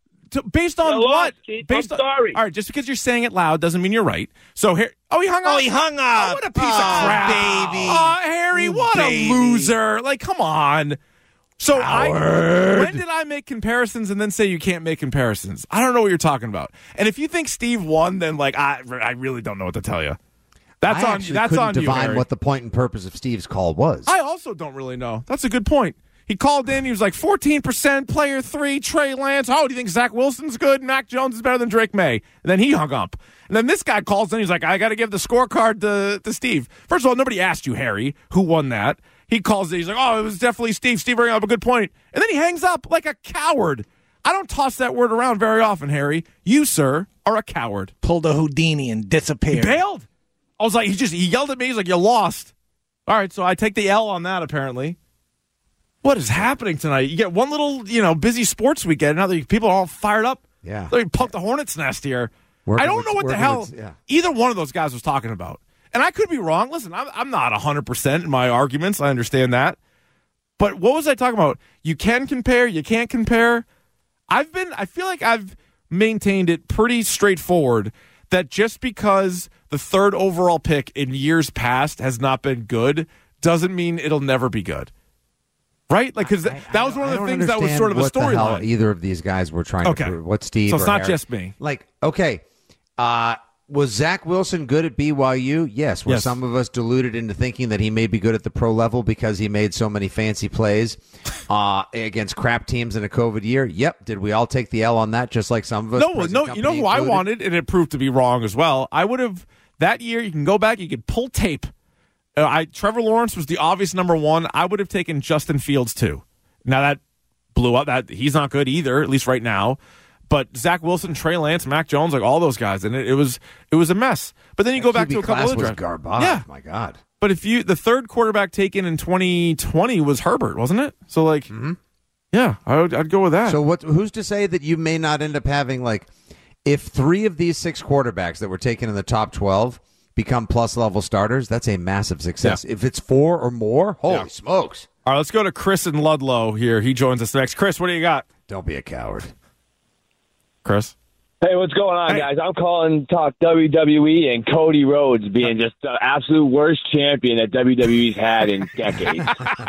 Based on what? I'm sorry. All right, just because you're saying it loud doesn't mean you're right. So here, he hung up. Oh, he hung up. Oh, what a piece of crap, baby. Oh, Harry, what a loser! Like, come on. So when did I make comparisons and then say you can't make comparisons? I don't know what you're talking about. And if you think Steve won, then I really don't know what to tell you. That's on you. That's on you, divine Harry. what the point and purpose of Steve's call was. I also don't really know. That's a good point. He called in. He was like 14%, player 3, Trey Lance. Oh, do you think Zach Wilson's good? Mac Jones is better than Drake May. And then he hung up. And then this guy calls in. He's like, I got to give the scorecard to Steve. First of all, nobody asked you, Harry, who won that. He calls in. He's like, oh, it was definitely Steve. Steve bringing up a good point. And then he hangs up like a coward. I don't toss that word around very often, Harry. You, sir, are a coward. Pulled a Houdini and disappeared. He bailed. I was like, he yelled at me. He's like, you lost. All right, so I take the L on that, apparently. What is happening tonight? You get one little, busy sports weekend. Now that people are all fired up. Yeah. They pump the hornet's nest here. I don't know what the hell either one of those guys was talking about. And I could be wrong. Listen, I'm not 100% in my arguments. I understand that. But what was I talking about? You can compare. You can't compare. I feel like I've maintained it pretty straightforward that just because the 3rd overall pick in years past has not been good doesn't mean it'll never be good. Right? Like, because that was one of the things that was sort of a storyline. Either of these guys were trying to prove. What Steve? So it's not Harry. just me. Like, okay, was Zach Wilson good at BYU? Yes. Were some of us deluded into thinking that he may be good at the pro level because he made so many fancy plays against crap teams in a COVID year? Yep. Did we all take the L on that? Just like some of us. No. You know who I wanted, and it proved to be wrong as well. I would have that year. You can go back. You could pull tape. Trevor Lawrence was the obvious number 1. I would have taken Justin Fields too. Now that blew up. That he's not good either, at least right now. But Zach Wilson, Trey Lance, Mac Jones, like all those guys, and it was a mess. But then you go back to a couple other was garbage. Yeah, my God. But the 3rd quarterback taken in 2020 was Herbert, wasn't it? So yeah, I'd go with that. So who's to say that you may not end up having if 3 of these 6 quarterbacks that were taken in the top 12 become plus-level starters, that's a massive success. Yeah. If it's 4 or more, holy smokes. All right, let's go to Chris in Ludlow here. He joins us next. Chris, what do you got? Don't be a coward. Chris? Hey, what's going on, guys? I'm calling to talk WWE and Cody Rhodes being just the absolute worst champion that WWE's had in decades.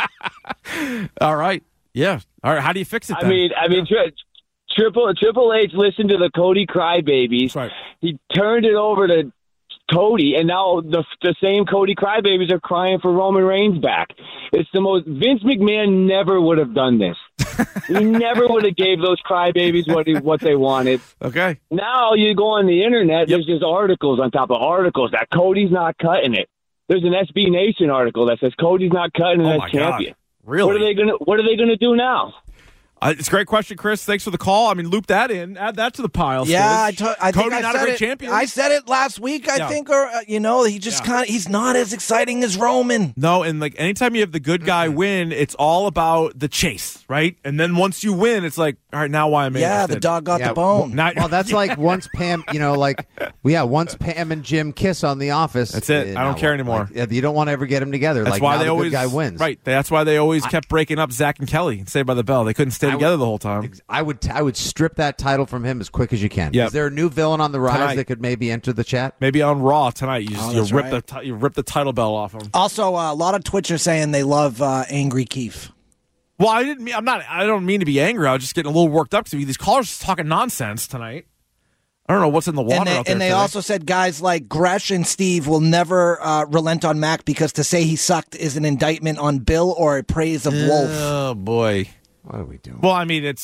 All right. Yeah. All right, how do you fix it then? I mean, Triple H listened to the Cody crybabies. Right. He turned it over to Cody, and now the same Cody crybabies are crying for Roman Reigns back. It's the most. Vince McMahon never would have done this. He never would have gave those crybabies what they wanted. Okay. Now you go on the internet. There's just articles on top of articles that Cody's not cutting it. There's an SB Nation article that says Cody's not cutting it as champion. Really? What are they gonna do now? It's a great question, Chris. Thanks for the call. I mean, loop that in. Add that to the pile. Yeah, I think Cody not a great champion. I said it last week, I think, or he just he's not as exciting as Roman. No, and like anytime you have the good guy win, it's all about the chase, right? And then once you win, it's like, all right, now why am I interested? The dog got the bone. Well, that's like once Pam, once Pam and Jim kiss on The Office. That's it. I don't care anymore. You don't want to ever get them together. That's like why now they the always good guy wins. Right. That's why they always kept breaking up Zach and Kelly and Saved by the Bell. They couldn't stay together the whole time. I would strip that title from him as quick as you can. Yep. Is there a new villain on the rise Tonight. that could maybe enter the chat? Maybe on Raw tonight. You rip right. you rip the title bell off him. Also, a lot of Twitchers saying they love Angry Keith. Well, I don't mean to be angry. I was just getting a little worked up because these callers talking nonsense tonight. I don't know what's in the water out there. And they also said guys like Gresh and Steve will never relent on Mac because to say he sucked is an indictment on Bill or a praise of Wolf. Oh boy, what are we doing? Well, I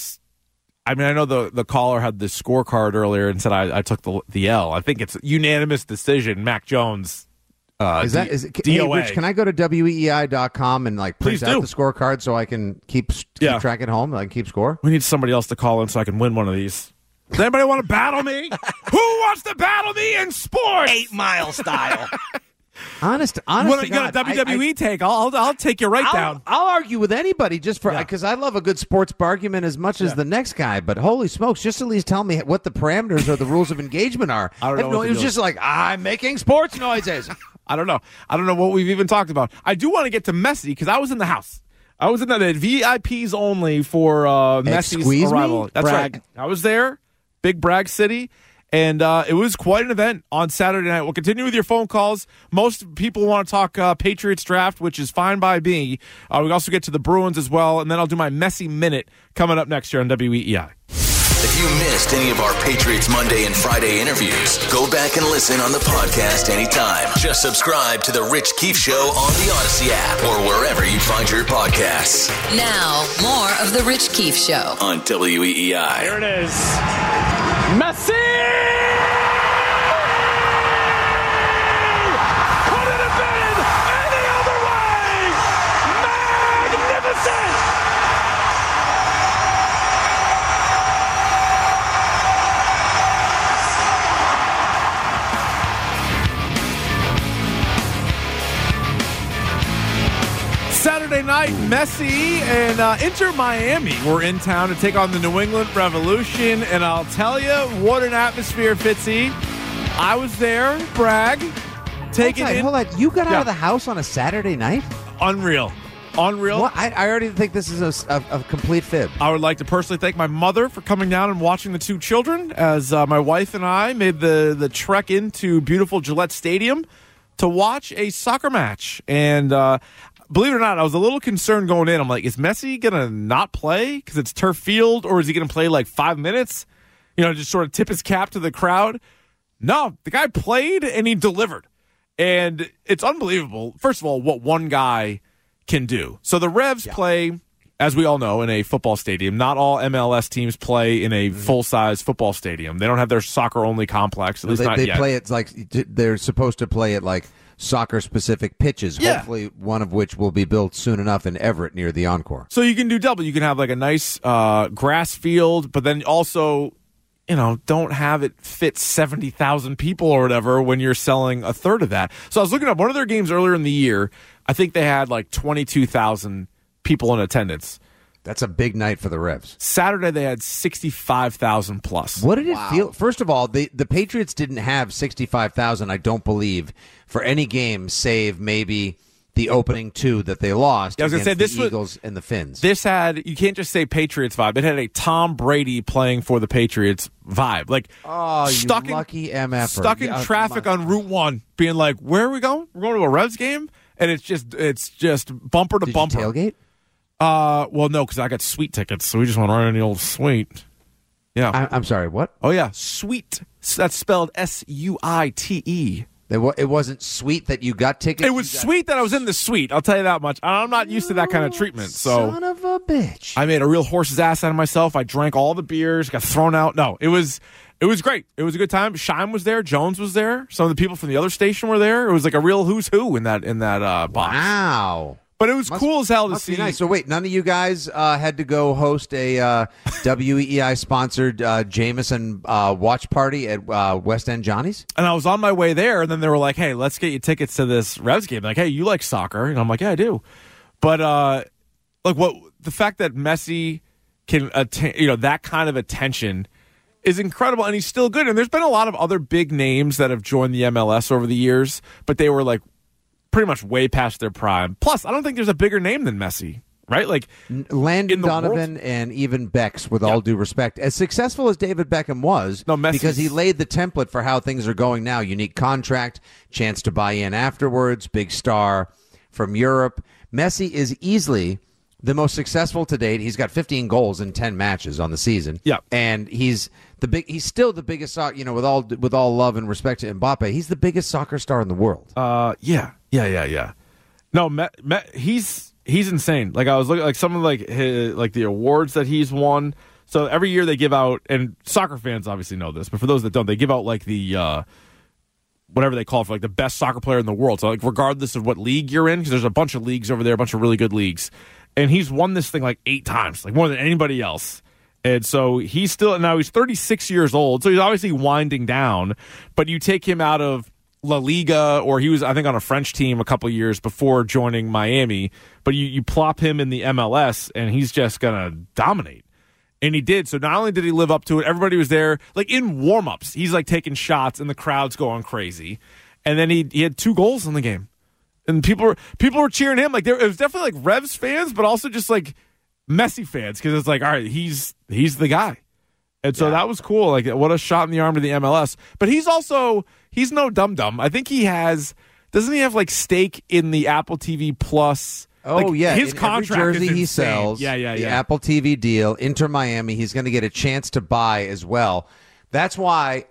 know the caller had the scorecard earlier and said I took the L. I think it's unanimous decision. Mac Jones. Hey, DOA. Rich, can I go to weei.com and print Please out do. the scorecard so I can keep track at home? I can keep score. We need somebody else to call in so I can win one of these. Does anybody want to battle me? Who wants to battle me in sports? 8 Mile style. Honest. You got a WWE take? I'll take you down. I'll argue with anybody just for because I love a good sports argument as much as the next guy. But holy smokes, just at least tell me what the parameters or the rules of engagement are. I don't know. It was just like I'm making sports noises. I don't know. I don't know what we've even talked about. I do want to get to Messi because I was in the house. I was in the VIPs only for Messi's arrival. That's right. I was there. Big Bragg City. And it was quite an event on Saturday night. We'll continue with your phone calls. Most people want to talk Patriots draft, which is fine by me. We also get to the Bruins as well. And then I'll do my Messi Minute coming up next year on WEEI. If you missed any of our Patriots Monday and Friday interviews, go back and listen on the podcast anytime. Just subscribe to The Rich Keefe Show on the Odyssey app or wherever you find your podcasts. Now, more of The Rich Keefe Show on WEEI. Here it is. Messi! Couldn't have been any other way! Magnificent! Saturday night, Messi and Inter Miami were in town to take on the New England Revolution, and I'll tell you, what an atmosphere, Fitzy. I was there, Bragg, taking in. Hold on. You got out of the house on a Saturday night? Unreal. Well, I already think this is a complete fib. I would like to personally thank my mother for coming down and watching the two children as my wife and I made the trek into beautiful Gillette Stadium to watch a soccer match. And believe it or not, I was a little concerned going in. I'm like, is Messi going to not play because it's turf field, or is he going to play like 5 minutes? Just sort of tip his cap to the crowd? No, the guy played and he delivered. And it's unbelievable, first of all, what one guy can do. So the Revs play, as we all know, in a football stadium. Not all MLS teams play in a full-size football stadium. They don't have their soccer-only complex, at least not yet. They play it like they're supposed to play it like soccer-specific pitches, hopefully one of which will be built soon enough in Everett near the Encore. So you can do double. You can have like a nice grass field, but then also, don't have it fit 70,000 people or whatever when you're selling a third of that. So I was looking up one of their games earlier in the year. I think they had like 22,000 people in attendance. That's a big night for the Revs. Saturday, they had 65,000 plus. What did it feel? First of all, the Patriots didn't have 65,000, I don't believe, for any game save maybe the opening two that they lost against the Eagles and the Finns. This had, you can't just say Patriots vibe. It had a Tom Brady playing for the Patriots vibe. Like, you lucky MF. Stuck in traffic on Route 1, being like, where are we going? We're going to a Revs game? And it's just bumper to bumper. You tailgate? Well, no, because I got suite tickets, so we just went right in the old suite. Yeah. I'm sorry, what? Oh, yeah, suite. That's spelled SUITE. It wasn't sweet that you got tickets? It was sweet that I was in the suite, I'll tell you that much. I'm not used to that kind of treatment. So son of a bitch. I made a real horse's ass out of myself. I drank all the beers, got thrown out. No, it was great. It was a good time. Shime was there. Jones was there. Some of the people from the other station were there. It was like a real who's who in that box. Wow. But it was cool as hell to must be see. nice. So wait, none of you guys had to go host a WEEI-sponsored Jameson watch party at West End Johnny's? And I was on my way there, and then they were like, hey, let's get you tickets to this Revs game. Like, hey, you like soccer? And I'm like, yeah, I do. But the fact that Messi can attain, that kind of attention is incredible, and he's still good. And there's been a lot of other big names that have joined the MLS over the years, but they were like pretty much way past their prime. Plus, I don't think there's a bigger name than Messi, right? Like Landon Donovan and even Bex, with all due respect, as successful as David Beckham was, because he laid the template for how things are going now. Unique contract, chance to buy in afterwards, big star from Europe. Messi is easily the most successful to date. He's got 15 goals in 10 matches on the season. Yeah, and he's still the biggest, with all love and respect to Mbappe, he's the biggest soccer star in the world. Yeah. No, he's insane. Like I was looking, like some of like the awards that he's won. So every year they give out, and soccer fans obviously know this, but for those that don't, they give out like the whatever they call it for like the best soccer player in the world. So like regardless of what league you're in, because there's a bunch of leagues over there, a bunch of really good leagues, and he's won this thing like 8 times, like more than anybody else. And so he's 36 years old, so he's obviously winding down. But you take him out of La Liga, or he was, I think, on a French team a couple years before joining Miami. But you plop him in the MLS, and he's just going to dominate. And he did. So not only did he live up to it, everybody was there. Like in warm-ups, he's like taking shots, and the crowd's going crazy. And then he had 2 goals in the game. And people were cheering him. Like it was definitely like Revs fans, but also just like Messi fans, because it's like, all right, he's the guy. And so that was cool. Like, what a shot in the arm to the MLS. But he's no dum-dum. I think doesn't he have like stake in the Apple TV Plus? Oh, like, yeah. His in contract every jersey is he insane. sells, Yeah. the Apple TV deal, Inter Miami, he's going to get a chance to buy as well. That's why,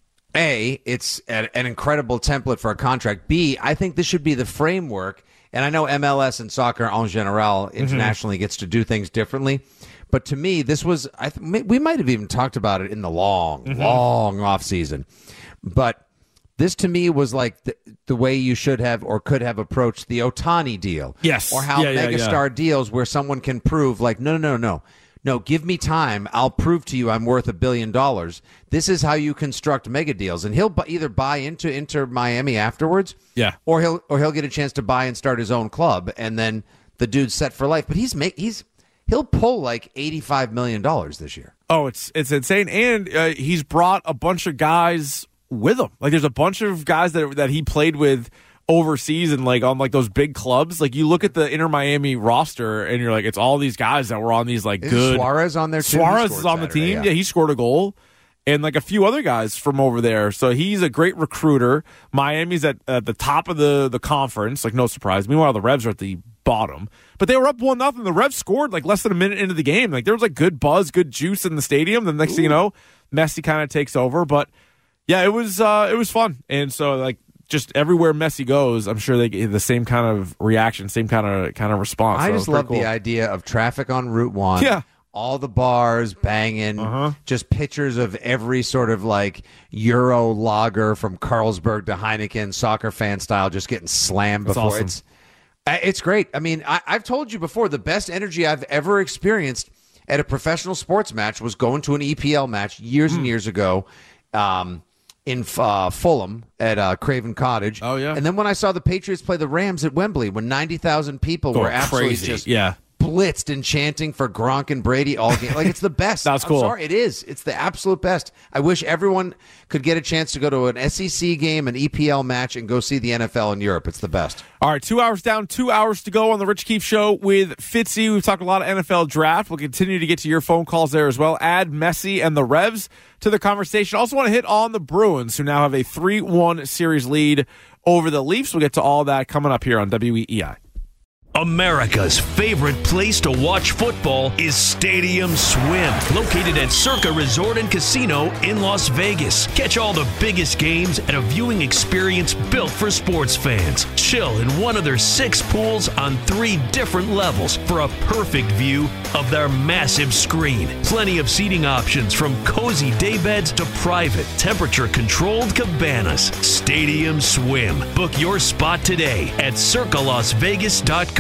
A, it's an incredible template for a contract. B, I think this should be the framework. And I know MLS and soccer en general internationally gets to do things differently. But to me, this was, we might have even talked about it in the long off season. But this to me was like the way you should have or could have approached the Ohtani deal. Yes. Or how megastar deals where someone can prove like, no, give me time. I'll prove to you I'm worth $1 billion. This is how you construct mega deals. And he'll either buy into Inter Miami afterwards, or he'll get a chance to buy and start his own club, and then the dude's set for life. But he'll pull like $85 million this year. Oh, it's insane. And he's brought a bunch of guys with him. Like there's a bunch of guys that he played with overseas and like on like those big clubs. Like you look at the Inter Miami roster and you're like, it's all these guys that were on these like good. Suarez on there too. Suarez is on the team. Yeah, he scored a goal. And like a few other guys from over there. So he's a great recruiter. Miami's at the top of the conference, like no surprise. Meanwhile, the Revs are at the bottom. But they were up 1-0. The Revs scored like less than a minute into the game. Like there was like good buzz, good juice in the stadium. The next thing you know, Messi kind of takes over. But yeah, it was fun. And so like just everywhere Messi goes, I'm sure they get the same kind of reaction, same kind of response. I so just love the idea of traffic on Route 1. Yeah. All the bars banging, just pictures of every sort of like Euro lager from Carlsberg to Heineken, soccer fan style, just getting slammed before. Awesome. It's great. I mean, I've told you before, the best energy I've ever experienced at a professional sports match was going to an EPL match years and years ago in Fulham at Craven Cottage. Oh, yeah. And then when I saw the Patriots play the Rams at Wembley, when 90,000 people were absolutely crazy. just blitzed and chanting for Gronk and Brady all game. Like, it's the best. That's cool. I'm sorry, it is. It's the absolute best. I wish everyone could get a chance to go to an SEC game, an EPL match, and go see the NFL in Europe. It's the best. All right, 2 hours down, 2 hours to go on the Rich Keefe Show with Fitzy. We've talked a lot of NFL draft. We'll continue to get to your phone calls there as well. Add Messi and the Revs to the conversation. Also want to hit on the Bruins, who now have a 3-1 series lead over the Leafs. We'll get to all that coming up here on WEEI. America's favorite place to watch football is Stadium Swim, located at Circa Resort and Casino in Las Vegas. Catch all the biggest games at a viewing experience built for sports fans. Chill in one of their 6 pools on 3 different levels for a perfect view of their massive screen. Plenty of seating options from cozy daybeds to private, temperature-controlled cabanas. Stadium Swim. Book your spot today at circalasvegas.com.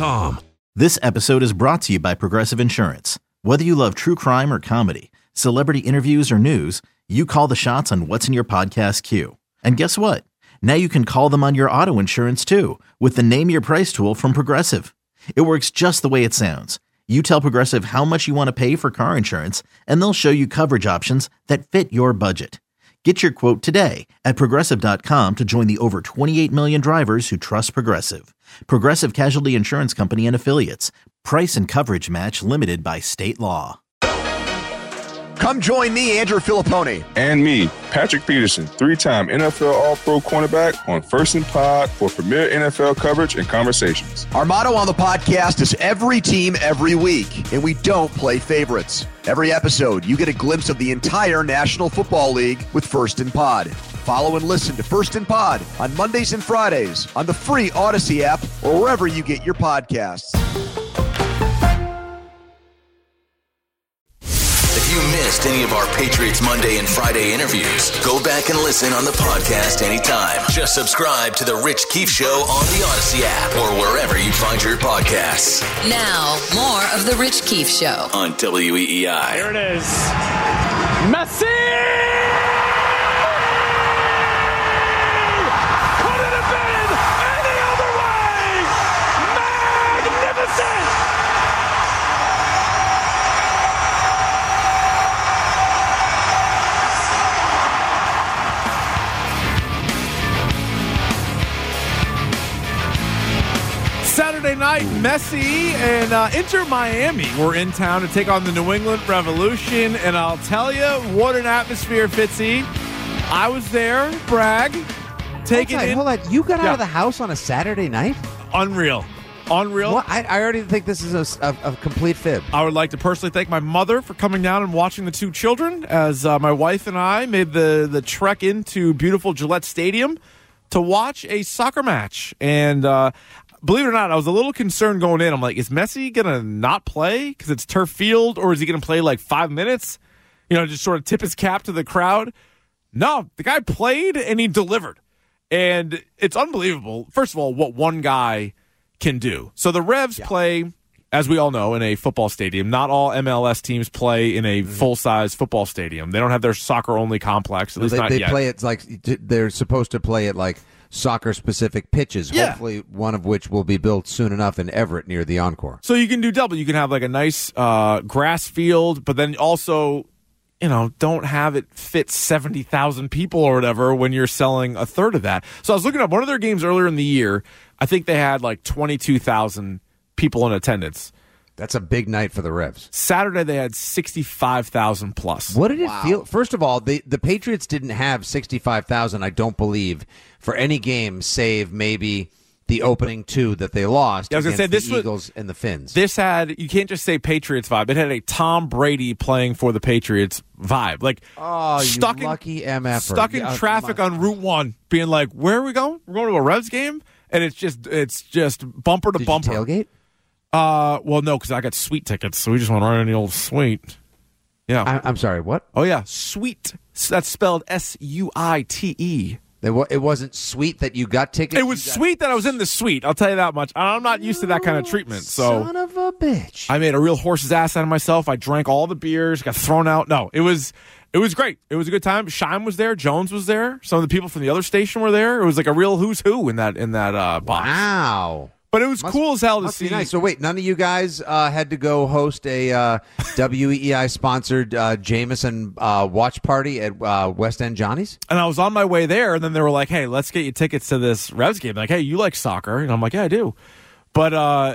Progressive.com. This episode is brought to you by Progressive Insurance. Whether you love true crime or comedy, celebrity interviews or news, you call the shots on what's in your podcast queue. And guess what? Now you can call them on your auto insurance too with the Name Your Price tool from Progressive. It works just the way it sounds. You tell Progressive how much you want to pay for car insurance, and they'll show you coverage options that fit your budget. Get your quote today at Progressive.com to join the over 28 million drivers who trust Progressive. Progressive Casualty Insurance Company and Affiliates. Price and coverage match limited by state law. Come join me, Andrew Filippone. And me, Patrick Peterson, 3-time NFL All-Pro cornerback on First and Pod for premier NFL coverage and conversations. Our motto on the podcast is every team, every week, and we don't play favorites. Every episode, you get a glimpse of the entire National Football League with First and Pod. Follow and listen to First and Pod on Mondays and Fridays on the free Odyssey app or wherever you get your podcasts. If you missed any of our Patriots Monday and Friday interviews, go back and listen on the podcast anytime. Just subscribe to The Rich Keefe Show on the Odyssey app or wherever you find your podcasts. Now, more of The Rich Keefe Show on WEEI. Here it is. Messi! Could it have been any other way? Magnificent! Saturday night, Messi and Inter Miami were in town to take on the New England Revolution, and I'll tell you, what an atmosphere, Fitzy. I was there, brag, taking in. Hold on, you got out of the house on a Saturday night? Unreal. What? I already think this is a complete fib. I would like to personally thank my mother for coming down and watching the two children as my wife and I made the trek into beautiful Gillette Stadium to watch a soccer match. And believe it or not, I was a little concerned going in. I'm like, is Messi going to not play because it's turf field, or is he going to play like 5 minutes? Just sort of tip his cap to the crowd. No, the guy played and he delivered. And it's unbelievable, first of all, what one guy can do. So the Revs play, as we all know, in a football stadium. Not all MLS teams play in a full-size football stadium. They don't have their soccer-only complex, at least not yet. They play it like they're supposed to play it like soccer-specific pitches, hopefully one of which will be built soon enough in Everett near the Encore. So you can do double. You can have like a nice grass field, but then also, don't have it fit 70,000 people or whatever when you're selling a third of that. So I was looking up one of their games earlier in the year. I think they had like 22,000 people in attendance. That's a big night for the Revs. Saturday, they had 65,000 plus. What did it feel? First of all, the Patriots didn't have 65,000, I don't believe, for any game save maybe the opening two that they lost against the Eagles and the Finns. This had, you can't just say Patriots vibe. It had a Tom Brady playing for the Patriots vibe. Like, stuck you lucky MF. Stuck in traffic on Route 1, being like, where are we going? We're going to a Revs game? And it's just bumper to bumper. You tailgate? Well, no, because I got suite tickets, so we just went right in the old suite. Yeah. I'm sorry, what? Oh, yeah, suite. That's spelled S-U-I-T-E. It wasn't sweet that you got tickets? It was sweet that I was in the suite, I'll tell you that much. I'm not used to that kind of treatment. So son of a bitch. I made a real horse's ass out of myself. I drank all the beers, got thrown out. No, it was great. It was a good time. Shime was there. Jones was there. Some of the people from the other station were there. It was like a real who's who in that box. Wow. But it was cool as hell to see. Nice. So wait, none of you guys had to go host a WEEI-sponsored Jameson watch party at West End Johnny's? And I was on my way there, and then they were like, hey, let's get you tickets to this Revs game. Like, hey, you like soccer? And I'm like, yeah, I do. But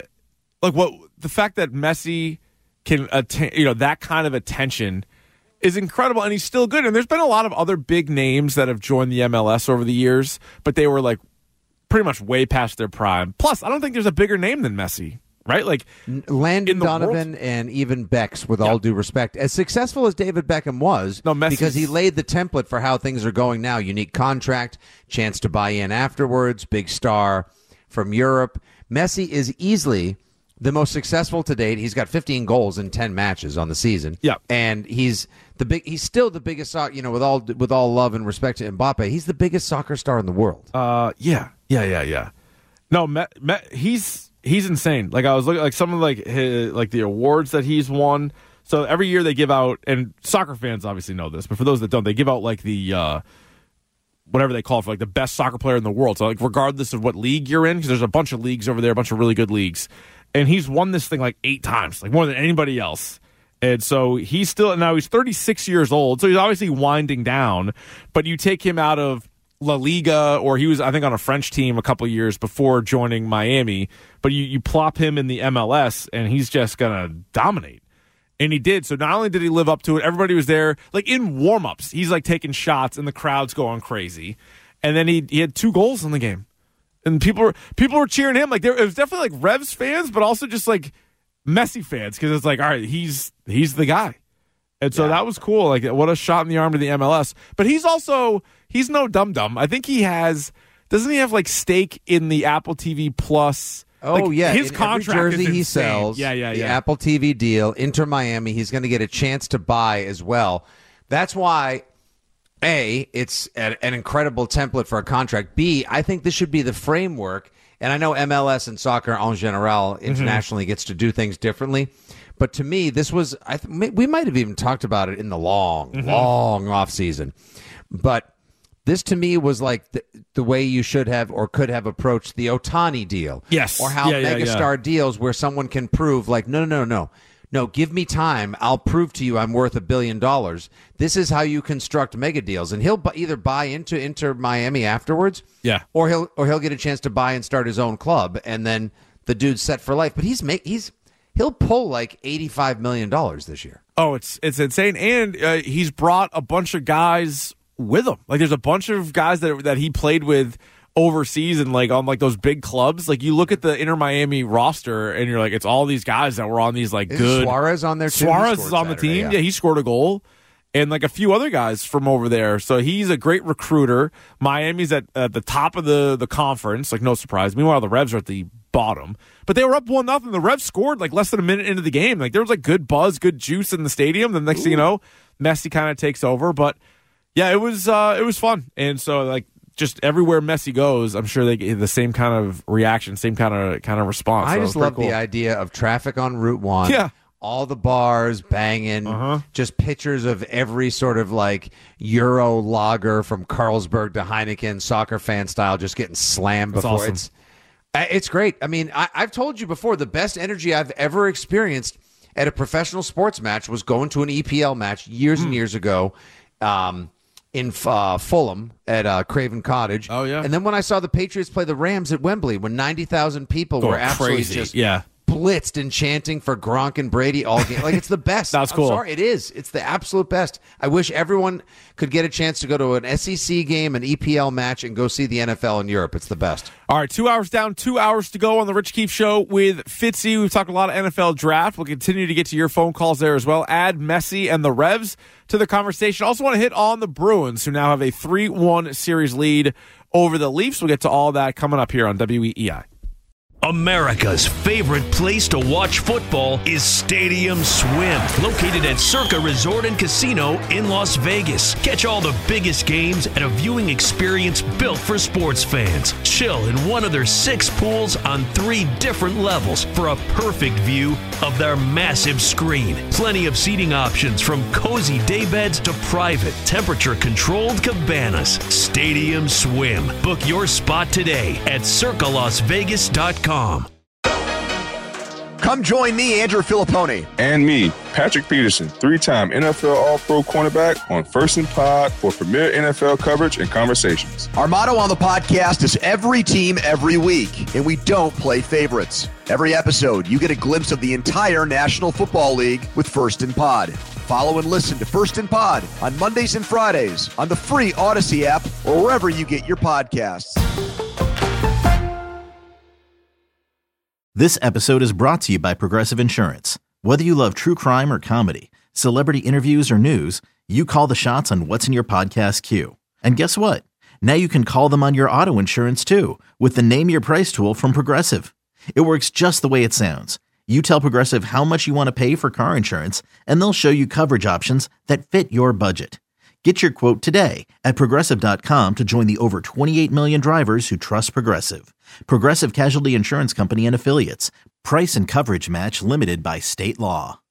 the fact that Messi can attain, that kind of attention is incredible, and he's still good. And there's been a lot of other big names that have joined the MLS over the years, but they were like pretty much way past their prime. Plus, I don't think there's a bigger name than Messi, right? Like Landon Donovan and even Becks, with all due respect. As successful as David Beckham was, because he laid the template for how things are going now. Unique contract, chance to buy in afterwards, big star from Europe. Messi is easily the most successful to date. He's got 15 goals in 10 matches on the season. Yeah. And he's still the biggest, with all love and respect to Mbappe, he's the biggest soccer star in the world. Yeah. No, he's he's insane. Like I was looking like some of like the awards that he's won. So every year they give out, and soccer fans obviously know this, but for those that don't, they give out like the whatever they call it for like the best soccer player in the world. So like regardless of what league you're in, because there's a bunch of leagues over there, a bunch of really good leagues, and he's won this thing like 8 times, like more than anybody else. And so he's 36 years old, so he's obviously winding down. But you take him out of La Liga, or he was, I think, on a French team a couple years before joining Miami. But you plop him in the MLS, and he's just gonna dominate. And he did. So not only did he live up to it, everybody was there. Like in warm-ups, he's like taking shots, and the crowd's going crazy. And then he had 2 goals in the game, and people were cheering him. Like it was definitely like Revs fans, but also just like Messi fans, because it's like, all right, he's the guy. And so that was cool. Like what a shot in the arm to the MLS. But he's no dum-dum. I think doesn't he have like stake in the Apple TV Plus? Oh, like, yeah. His in contract every jersey is he sells, the Apple TV deal, Inter Miami, he's going to get a chance to buy as well. That's why, A, it's an incredible template for a contract. B, I think this should be the framework. And I know MLS and soccer en general internationally gets to do things differently. But to me, this was, we might have even talked about it in the long off season. But this to me was like the way you should have or could have approached the Ohtani deal. Yes. Or how megastar deals where someone can prove like, no, give me time. I'll prove to you I'm worth $1 billion. This is how you construct mega deals. And he'll either buy into Inter Miami afterwards, or he'll get a chance to buy and start his own club, and then the dude's set for life. But he'll pull like $85 million this year. Oh, it's insane. And he's brought a bunch of guys with him. Like there's a bunch of guys that he played with overseas and like on like those big clubs. Like you look at the Inter Miami roster and you're like, it's all these guys that were on these like good. Suarez on there too. Suarez is on the team. Yeah, he scored a goal. And like a few other guys from over there. So he's a great recruiter. Miami's at the top of the conference, like no surprise. Meanwhile, the Revs are at the bottom. But they were up 1-0. The Revs scored like less than a minute into the game. Like there was like good buzz, good juice in the stadium. The next thing you know, Messi kind of takes over. But yeah, it was fun. And so like just everywhere Messi goes, I'm sure they get the same kind of reaction, same kind of response. I so just love the idea of traffic on Route 1. Yeah. All the bars banging, just pictures of every sort of like Euro lager from Carlsberg to Heineken, soccer fan style, just getting slammed That's before awesome. It's great. I mean, I've told you before, the best energy I've ever experienced at a professional sports match was going to an EPL match years and years ago. In Fulham at Craven Cottage. Oh, yeah. And then when I saw the Patriots play the Rams at Wembley, when 90,000 people were absolutely just blitzed and chanting for Gronk and Brady all game. Like, it's the best. That's cool. I'm sorry, it is. It's the absolute best. I wish everyone could get a chance to go to an SEC game, an EPL match, and go see the NFL in Europe. It's the best. All right, 2 hours down, 2 hours to go on the Rich Keefe Show with Fitzy. We've talked a lot of NFL draft. We'll continue to get to your phone calls there as well. Add Messi and the Revs to the conversation. Also want to hit on the Bruins, who now have a 3-1 series lead over the Leafs. We'll get to all that coming up here on WEEI. America's favorite place to watch football is Stadium Swim, located at Circa Resort and Casino in Las Vegas. Catch all the biggest games at a viewing experience built for sports fans. Chill in one of their 6 pools on 3 different levels for a perfect view of their massive screen. Plenty of seating options from cozy daybeds to private, temperature-controlled cabanas. Stadium Swim. Book your spot today at circalasvegas.com. Come join me, Andrew Filippone. And me, Patrick Peterson, 3-time NFL All-Pro cornerback on First and Pod for premier NFL coverage and conversations. Our motto on the podcast is every team, every week, and we don't play favorites. Every episode, you get a glimpse of the entire National Football League with First and Pod. Follow and listen to First and Pod on Mondays and Fridays on the free Odyssey app or wherever you get your podcasts. This episode is brought to you by Progressive Insurance. Whether you love true crime or comedy, celebrity interviews or news, you call the shots on what's in your podcast queue. And guess what? Now you can call them on your auto insurance too with the Name Your Price tool from Progressive. It works just the way it sounds. You tell Progressive how much you want to pay for car insurance, and they'll show you coverage options that fit your budget. Get your quote today at Progressive.com to join the over 28 million drivers who trust Progressive. Progressive Casualty Insurance Company and Affiliates. Price and coverage match limited by state law.